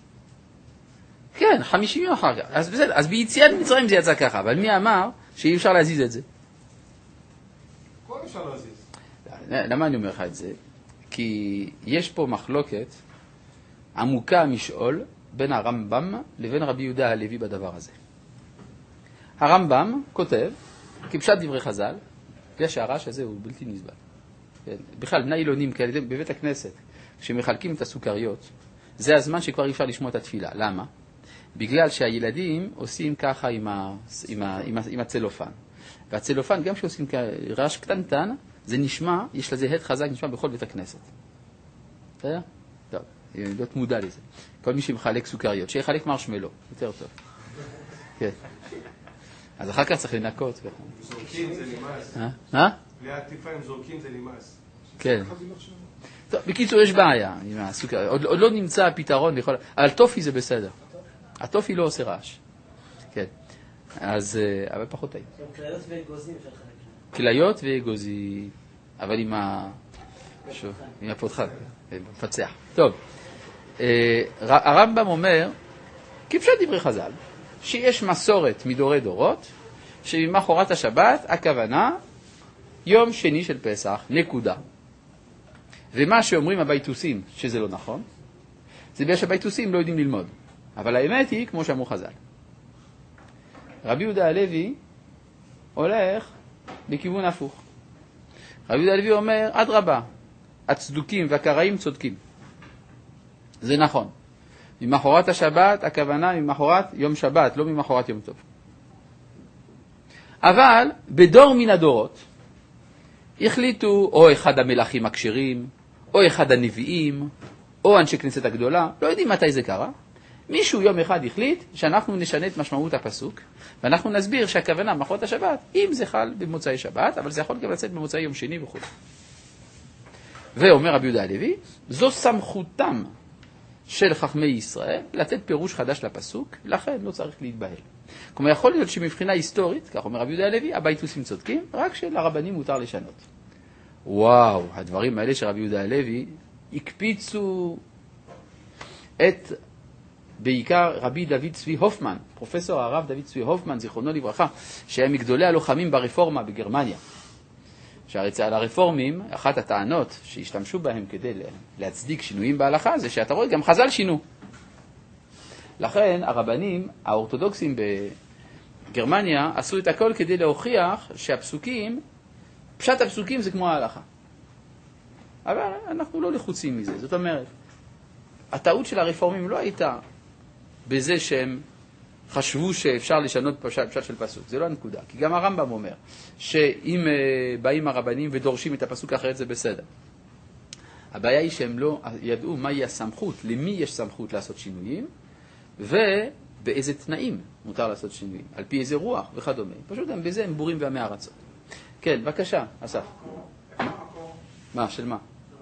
כן, חמישים יום אחר כך. אז בסדר, אז ביציאת מצרים זה יצא ככה, אבל מי אמר שאי אפשר להזיז את זה? כל אפשר להזיז. למה אני אומר לך את זה? כי יש פה מחלוקת עמוקה משאול בין הרמב"ם לבין רבי יהודה הלוי בדבר הזה. הרמב"ם כותב, כפשט דברי חז"ל, בגלל שהרעש הזה הוא בלתי נסבל. כן. בכלל, ניילונים כאלה בבית הכנסת, כשמחלקים את הסוכריות, זה הזמן שכבר אי אפשר לשמוע את התפילה. למה? בגלל שהילדים עושים ככה עם, ה, עם, ה, עם, ה, עם הצלופן. והצלופן, גם כשעושים רעש קטנטן, זה נשמע, יש לזה הד חזק, נשמע בכל בית הכנסת. בסדר? טוב, להיות מודע לזה. כל מי שמחלק סוכריות, שיחלק מרשמלו, יותר טוב. כן. אז אחר כך צריך לנקות. זורקים זה נמאס. אה? בלי העטיפה הם זורקים זה נמאס. כן. טוב, בקיצור, יש בעיה עם הסוכר. עוד, עוד לא נמצא הפתרון, יכול... אבל טופי זה בסדר. הטופי לא עושה רעש. כן. אז, אבל פחות טעים. כליות ואגוזים של חלק. כליות ואגוזים. אבל עם ה... שוב, עם הפותחת. מפצח. טוב. הרמב"ם אומר, כפשט דברי חז"ל, שיש מסורת מדורי דורות, שממחרת השבת הכוונה יום שני של פסח, נקודה. ומה שאומרים הביתוסים שזה לא נכון, זה בגלל שהביתוסים לא יודעים ללמוד. אבל האמת היא, כמו שאמרו חז"ל. רבי יהודה הלוי הולך בכיוון הפוך. רבי יהודה הלוי אומר, אדרבה, הצדוקים והקראים צודקים. זה נכון. ממחרת השבת, הכוונה ממחרת יום שבת, לא ממחרת יום טוב. אבל בדור מן הדורות, החליטו או אחד המלכים הכשרים, או אחד הנביאים, או אנשי כנסת הגדולה, לא יודעים מתי זה קרה. מישהו יום אחד החליט שאנחנו נשנה את משמעות הפסוק, ואנחנו נסביר שהכוונה מחרת השבת, אם זה חל במוצאי שבת, אבל זה יכול גם לצאת במוצאי יום שני וכו'. ואומר רבי יהודה הלוי, זו סמכותם של חכמי ישראל לתת פירוש חדש לפסוק, לכן לא צריך להתבהל. כלומר, יכול להיות שמבחינה היסטורית, כך אומר רבי יהודה הלוי, הביתוסים צודקים, רק שלרבנים מותר לשנות. וואו, הדברים האלה של רבי יהודה הלוי הקפיצו את בעיקר רבי דוד צבי הופמן, פרופסור הרב דוד צבי הופמן, זיכרונו לברכה, שהיה מגדולי הלוחמים ברפורמה בגרמניה. שעל הרפורמים, אחת הטענות שהשתמשו בהם כדי להצדיק שינויים בהלכה, זה שאתה רואה גם חז"ל שינו. לכן הרבנים האורתודוקסים בגרמניה עשו את הכל כדי להוכיח שהפסוקים, פשט הפסוקים זה כמו ההלכה. אבל אנחנו לא לחוצים מזה. זאת אומרת, הטעות של הרפורמים לא הייתה בזה שהם חשבו שאפשר לשנות פשט, פשט של פסוק. זה לא הנקודה. כי גם הרמב"ם אומר שאם uh, באים הרבנים ודורשים את הפסוק אחרת זה בסדר. הבעיה היא שהם לא ידעו מהי הסמכות, למי יש סמכות לעשות שינויים, ובאיזה תנאים מותר לעשות שינויים, על פי איזה רוח וכדומה. פשוט הם בזה הם בורים ועמי ארצות. כן, בבקשה, אסף. מה, של מה?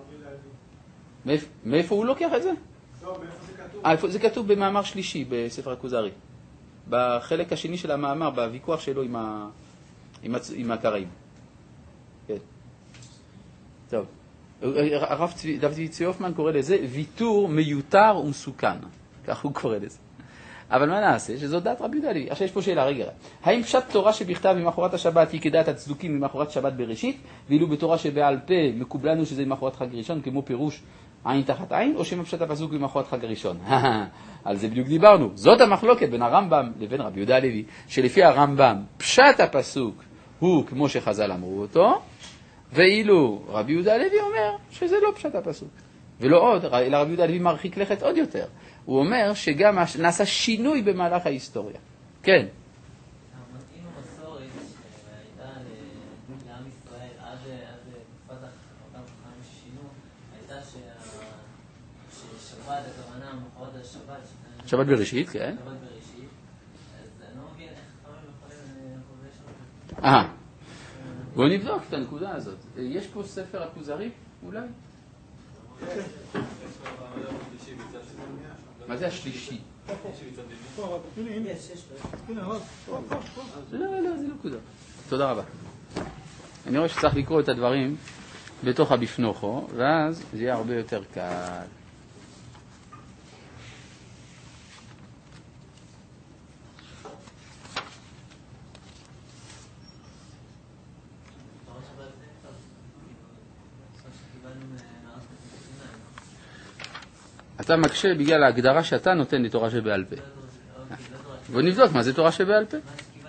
מאיפה הוא לוקח את זה? לא, מאיפה זה כתוב? זה כתוב במאמר שלישי בספר הכוזרי. בחלק השני של המאמר, בוויכוח שלו עם, ה... עם, הצ... עם הקראים. כן. טוב. הרב דוד צבי הופמן קורא לזה ויתור מיותר ומסוכן, כך הוא קורא לזה. אבל מה נעשה? שזו דעת רבי יהודה הלוי. עכשיו יש פה שאלה, רגע, האם פשט תורה שבכתב ממחרת השבת היא כדעת הצדוקים ממחרת שבת בראשית, ואילו בתורה שבעל פה מקובלנו שזה ממחרת חג ראשון, כמו פירוש עין תחת עין, או שמה פשט הפסוק ממחרת חג ראשון? על זה בדיוק דיברנו. זאת המחלוקת בין הרמב"ם לבין רבי יהודה הלוי, שלפי הרמב"ם פשט הפסוק הוא כמו שחז"ל אמרו אותו, ואילו רבי יהודה הלוי אומר שזה לא פשט הפסוק. ולא עוד, אלא רבי יהודה הלוי מרחיק לכת עוד יותר. הוא אומר שגם נעשה שינוי במהלך ההיסטוריה. כן. אם המסורת שהייתה לעם ישראל עד תקופת אותם חכמים ששינו, הייתה ששבת, הכוונה מחרת השבת, שבת בראשית, כן. שבת בראשית, אז אני לא מבין איך חכמים יכולים לבוא לשם. אה, בואו נבדוק את הנקודה הזאת. יש פה ספר הכוזרי, אולי? מה זה השלישי? הנה, הנה, הנה, הרב. לא, לא, זה לא נקודה. תודה רבה. אני רואה שצריך לקרוא את הדברים בתוך הבפנוכו, ואז זה יהיה הרבה יותר קל. אתה מקשה בגלל ההגדרה שאתה נותן לתורה שבעל פה. בוא נבדוק מה זה תורה שבעל פה.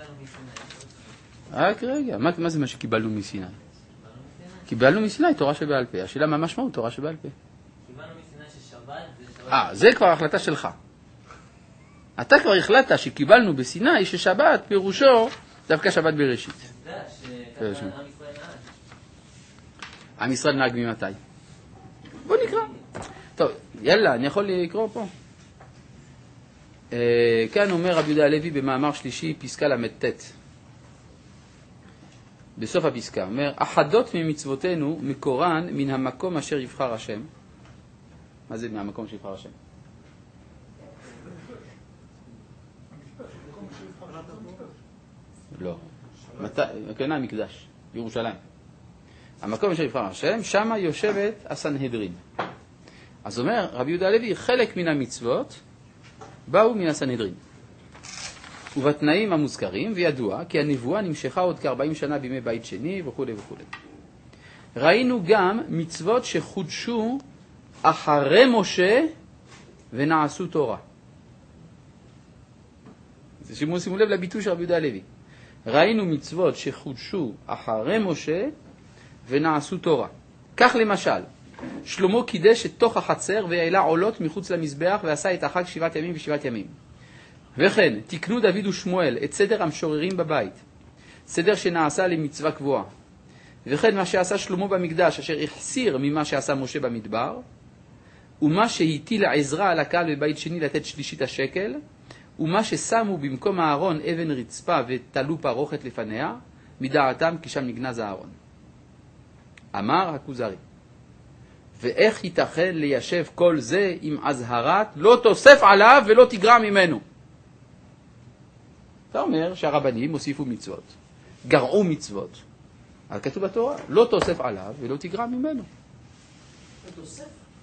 רק רגע, מה, מה זה מה שקיבלנו מסיני? קיבלנו מסיני תורה שבעל פה. השאלה מה משמעות תורה שבעל פה? קיבלנו מסיני ששבת... אה, זה כבר החלטה שלך. אתה כבר החלטת שקיבלנו בסיני ששבת פירושו דווקא שבת בראשית. זה שככה עם ישראל נהג. עם ישראל נהג ממתי? בוא נקרא. טוב, יאללה, אני יכול לקרוא פה. אה, כאן אומר רבי יהודה הלוי במאמר שלישי, פסקה למ"ט. בסוף הפסקה, אומר, אחדות ממצוותינו מקורן מן המקום אשר יבחר השם. מה זה מהמקום שיבחר השם? לא. מתי? כן, המקדש, ירושלים. המקום אשר יבחר השם, שמה יושבת הסנהדרין. אז אומר רבי יהודה הלוי, חלק מן המצוות באו מן הסנהדרין. ובתנאים המוזכרים, וידוע כי הנבואה נמשכה עוד כ-ארבעים שנה בימי בית שני וכו' וכו'. ראינו גם מצוות שחודשו אחרי משה ונעשו תורה. זה שימו, שימו לב לביטוי של רבי יהודה הלוי. ראינו מצוות שחודשו אחרי משה ונעשו תורה. כך למשל, שלמה קידש את תוך החצר והעלה עולות מחוץ למזבח ועשה את החג שבעת ימים ושבעת ימים. וכן, תקנו דוד ושמואל את סדר המשוררים בבית, סדר שנעשה למצווה קבועה. וכן מה שעשה שלמה במקדש, אשר החסיר ממה שעשה משה במדבר, ומה שהטיל עזרא על הקהל בבית שני לתת שלישית השקל, ומה ששמו במקום הארון אבן רצפה ותלו פרוכת לפניה, מדעתם כי שם נגנז הארון. אמר הכוזרי, ואיך ייתכן ליישב כל זה עם הזהרת לא תוסף עליו ולא תגרע ממנו? אתה אומר שהרבנים הוסיפו מצוות, גרעו מצוות. אבל כתוב בתורה, לא תוסף עליו ולא תגרע ממנו. לא תוסף?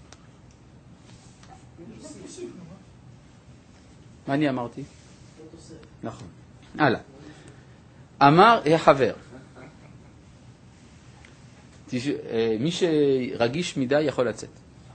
מה אני אמרתי? לא תוסף. נכון. הלאה. אמר החבר, מי שרגיש מדי יכול לצאת.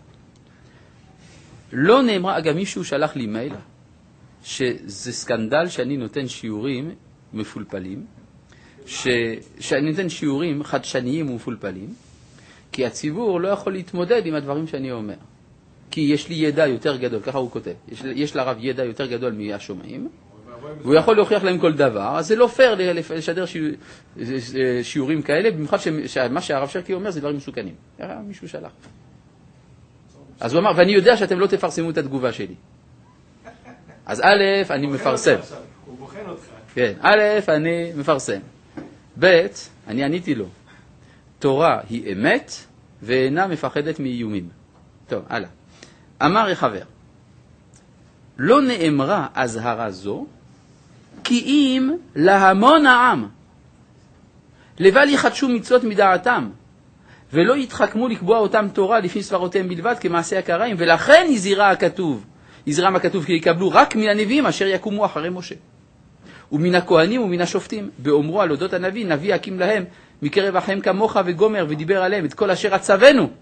לא נאמרה, אגב מישהו שלח לי מייל, שזה סקנדל שאני נותן שיעורים מפולפלים, ש... שאני נותן שיעורים חדשניים ומפולפלים, כי הציבור לא יכול להתמודד עם הדברים שאני אומר. כי יש לי ידע יותר גדול, ככה הוא כותב, יש, יש לרב ידע יותר גדול מהשומעים, והוא יכול להוכיח להם כל דבר, אז זה לא פייר לשדר שיעורים כאלה, במיוחד שמה שהרב שרקי אומר זה דברים מסוכנים. מישהו שלח. אז הוא אמר, ואני יודע שאתם לא תפרסמו את התגובה שלי. אז א', אני מפרסם. הוא בוחן אותך. כן, א', אני מפרסם. ב', אני עניתי לו. תורה היא אמת ואינה מפחדת מאיומים. טוב, הלאה. אמר החבר, לא נאמרה הזהרה זו, כי אם להמון העם, לבל יחדשו מצוות מדעתם, ולא יתחכמו לקבוע אותם תורה לפי סברותיהם בלבד כמעשה הקראים, ולכן הזהירה הכתוב, הזהירה הכתוב כי יקבלו רק מן הנביאים אשר יקומו אחרי משה. ומן הכהנים ומן השופטים, באומרו על אודות הנביא, נביא הקים להם מקרב אחיהם כמוך וגומר, ודיבר עליהם את כל אשר עצבנו.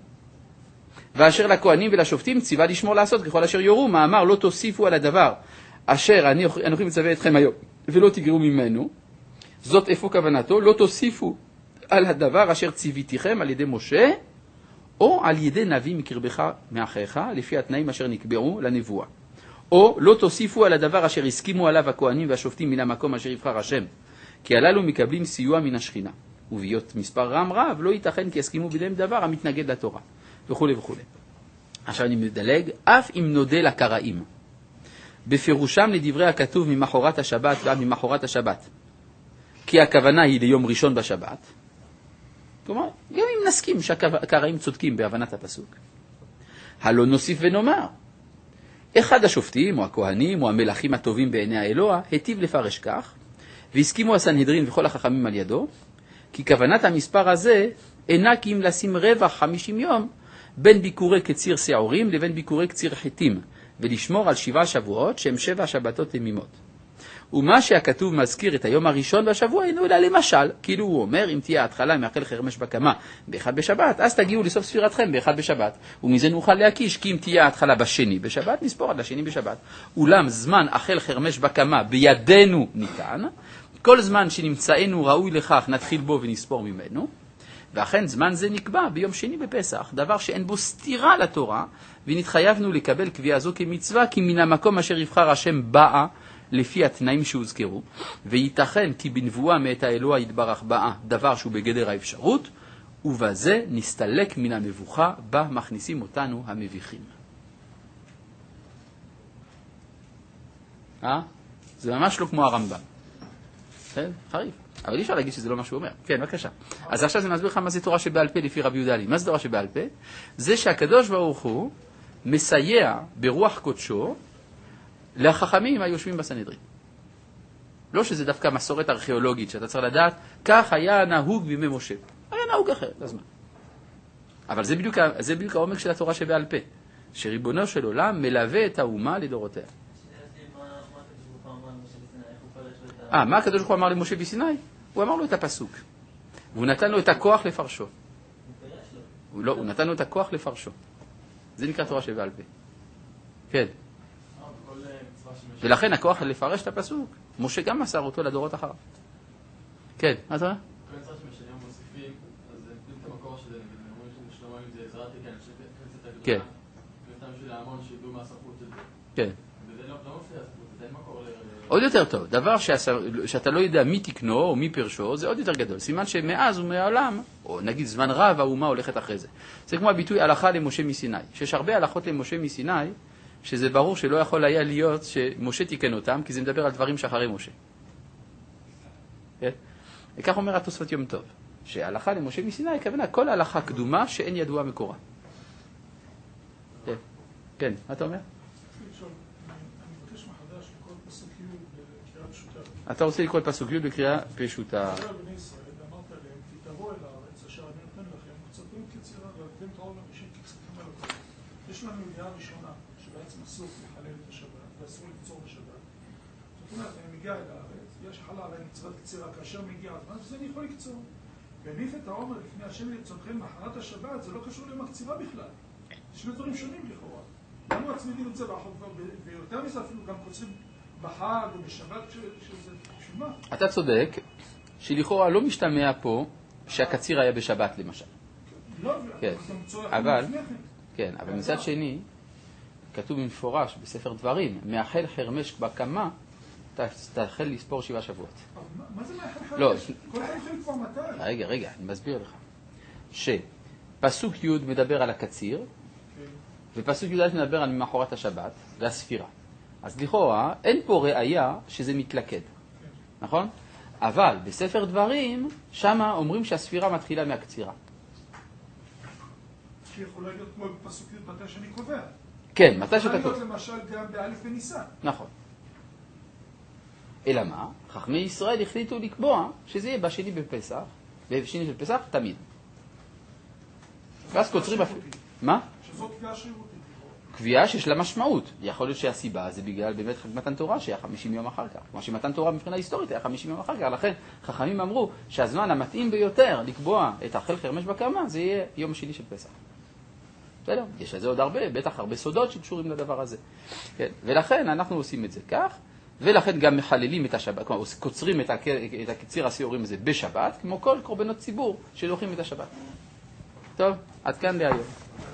ואשר לכהנים ולשופטים ציווה לשמור לעשות ככל אשר יורו, מאמר לא תוסיפו על הדבר אשר אני אנוכי מצווה אתכם היום, ולא תגרו ממנו. זאת איפה כוונתו? לא תוסיפו על הדבר אשר ציוויתיכם על ידי משה, או על ידי נביא מקרבך מאחיך, לפי התנאים אשר נקבעו לנבואה. או לא תוסיפו על הדבר אשר הסכימו עליו הכהנים והשופטים מן המקום אשר יבחר השם, כי הללו מקבלים סיוע מן השכינה. ובהיות מספר רם רב, לא ייתכן כי יסכימו ביניהם דבר המתנגד לתורה, וכו' וכו'. עכשיו אני מדלג, אף אם נודה לקראים, בפירושם לדברי הכתוב ממחרת השבת ועד ממחרת השבת, כי הכוונה היא ליום ראשון בשבת, כלומר, גם אם נסכים שהקראים צודקים בהבנת הפסוק. הלא נוסיף ונאמר, אחד השופטים או הכהנים או המלכים הטובים בעיני האלוה היטיב לפרש כך, והסכימו הסנהדרין וכל החכמים על ידו, כי כוונת המספר הזה אינה כי אם לשים רווח חמישים יום בין ביקורי קציר שעורים לבין ביקורי קציר חיטים, ולשמור על שבעה שבועות שהם שבע שבתות תמימות. ומה שהכתוב מזכיר את היום הראשון בשבוע אינו אלא למשל, כאילו הוא אומר, אם תהיה ההתחלה מאכל חרמש בקמה באחד בשבת, אז תגיעו לסוף ספירתכם באחד בשבת, ומזה נוכל להקיש, כי אם תהיה ההתחלה בשני בשבת, נספור עד לשני בשבת. אולם זמן אכל חרמש בקמה בידינו ניתן, כל זמן שנמצאנו ראוי לכך נתחיל בו ונספור ממנו, ואכן זמן זה נקבע ביום שני בפסח, דבר שאין בו סתירה לתורה, ונתחייבנו לקבל קביעה זו כמצווה, כי מן המקום אשר יבחר השם באה, לפי התנאים שהוזכרו, וייתכן כי בנבואה מאת האלוה יתברך באה דבר שהוא בגדר האפשרות, ובזה נסתלק מן המבוכה בה מכניסים אותנו המביכים. אה? זה ממש לא כמו הרמב"ם. כן? חריף. אבל אי אפשר להגיד שזה לא מה שהוא אומר. כן, בבקשה. אז עכשיו זה מסביר לך מה זה תורה שבעל פה לפי רבי יהודה הלוי. מה זה תורה שבעל פה? זה שהקדוש ברוך הוא מסייע ברוח קודשו לחכמים היושבים בסנהדרין. לא שזה דווקא מסורת ארכיאולוגית, שאתה צריך לדעת, כך היה נהוג בימי משה. היה נהוג אחר, לזמן. אבל זה בדיוק, זה בדיוק העומק של התורה שבעל פה, שריבונו של עולם מלווה את האומה לדורותיה. אה, מה הקדוש ברוך הוא אמר למשה בסיני? הוא אמר לו את הפסוק. והוא נתן לו את הכוח לפרשו. הוא לא, הוא נתן לו את הכוח לפרשו. זה נקרא תורה שבעל פה. כן. ולכן הכוח לפרש את הפסוק, משה גם מסר אותו לדורות אחריו. כן, מה אתה אומר? כל מצווה שמשנים מוסיפים, אז זה את המקור שזה, נגיד, אומרים שמשלום היום זה עזרת, כן, שכנסת הגדולה. כן. ונתן בשביל ההמון שידעו מה הסמכות של זה. כן. וזה לא מופיע, זה אין מקור ל... עוד יותר טוב, דבר שאתה לא יודע מי תקנו או מי פרשו, זה עוד יותר גדול. סימן שמאז ומעולם, או נגיד זמן רב, האומה הולכת אחרי זה. זה כמו הביטוי הלכה למשה מסיני. שיש הרבה הלכות למשה מסיני, שזה ברור שלא יכול היה להיות שמשה תיקן אותם, כי זה מדבר על דברים שאחרי משה. כן? וכך אומר התוספות יום טוב, שההלכה למשה מסיני, הכוונה כל הלכה קדומה שאין ידוע מקורה. כן, כן, מה אתה אומר? אתה רוצה לקרוא פסוק י' בקריאה פשוטה. אמרת להם, תתארו אל הארץ אשר אני נותן לכם, קצתים קצירה ואתם תראו לראשית ככספים על הכל. יש לנו ידיעה ראשונה, שבעצם אסור לחלל את השבת, ואסור לקצור בשבת. זאת אומרת, אני מגיע אל הארץ, יש חלה עליי מצוות קצירה, כאשר מגיע הזמן, אז אני יכול לקצור. וניף את העומר לפני השם לצורכם מאחרת השבת, זה לא קשור עם הקצירה בכלל. שני דברים שונים לכאורה. לנו הצמידים את זה בחוק, ויותר מזה אפילו גם קוצרים בחג או בשבת שזה שמה. אתה צודק, שלכאורה לא משתמע פה שהקציר היה בשבת למשל. לא, כן. אבל, כן, אבל מצד שני, כתוב במפורש בספר דברים, מאכל חרמש בקמה, תאכל לספור שבעה שבועות. מה זה מאכל חרמש? לא. כל אחד יכול כבר מתי? רגע, רגע, אני מסביר לך. שפסוק י' מדבר על הקציר, ופסוק י' מדבר על ממחרת השבת, והספירה. אז לכאורה, אין פה ראייה שזה מתלכד. נכון? אבל בספר דברים, שמה אומרים שהספירה מתחילה מהקצירה. שיכולה להיות כמו בפסוק י' מתי שאני קובע. כן, מתי שאתה קובע. קובע. למשל גם באלף וניסן. נכון. אלא מה? חכמי ישראל החליטו לקבוע שזה יהיה בשני בפסח, בשני של פסח תמיד. ואז קוצרים אפילו. מה? שזאת קביעה שרירותית. קביעה שיש לה משמעות. יכול להיות שהסיבה זה בגלל באמת חג מתן תורה שהיה חמישים יום אחר כך. כמו שמתן תורה מבחינה היסטורית היה חמישים יום אחר כך. לכן חכמים אמרו שהזמן המתאים ביותר לקבוע את האכל חרמש בקרמה זה יהיה יום שני של פסח. בסדר? יש לזה עוד הרבה, בטח הרבה סודות שקשורים לדבר הזה. כן? ולכן אנחנו עושים את זה כך, ולכן גם מחללים את השבת, כלומר קוצרים את, הקר... את הקציר הסיורים הזה בשבת, כמו כל קורבנות ציבור שדוחים את השבת. טוב, עד כאן להיום.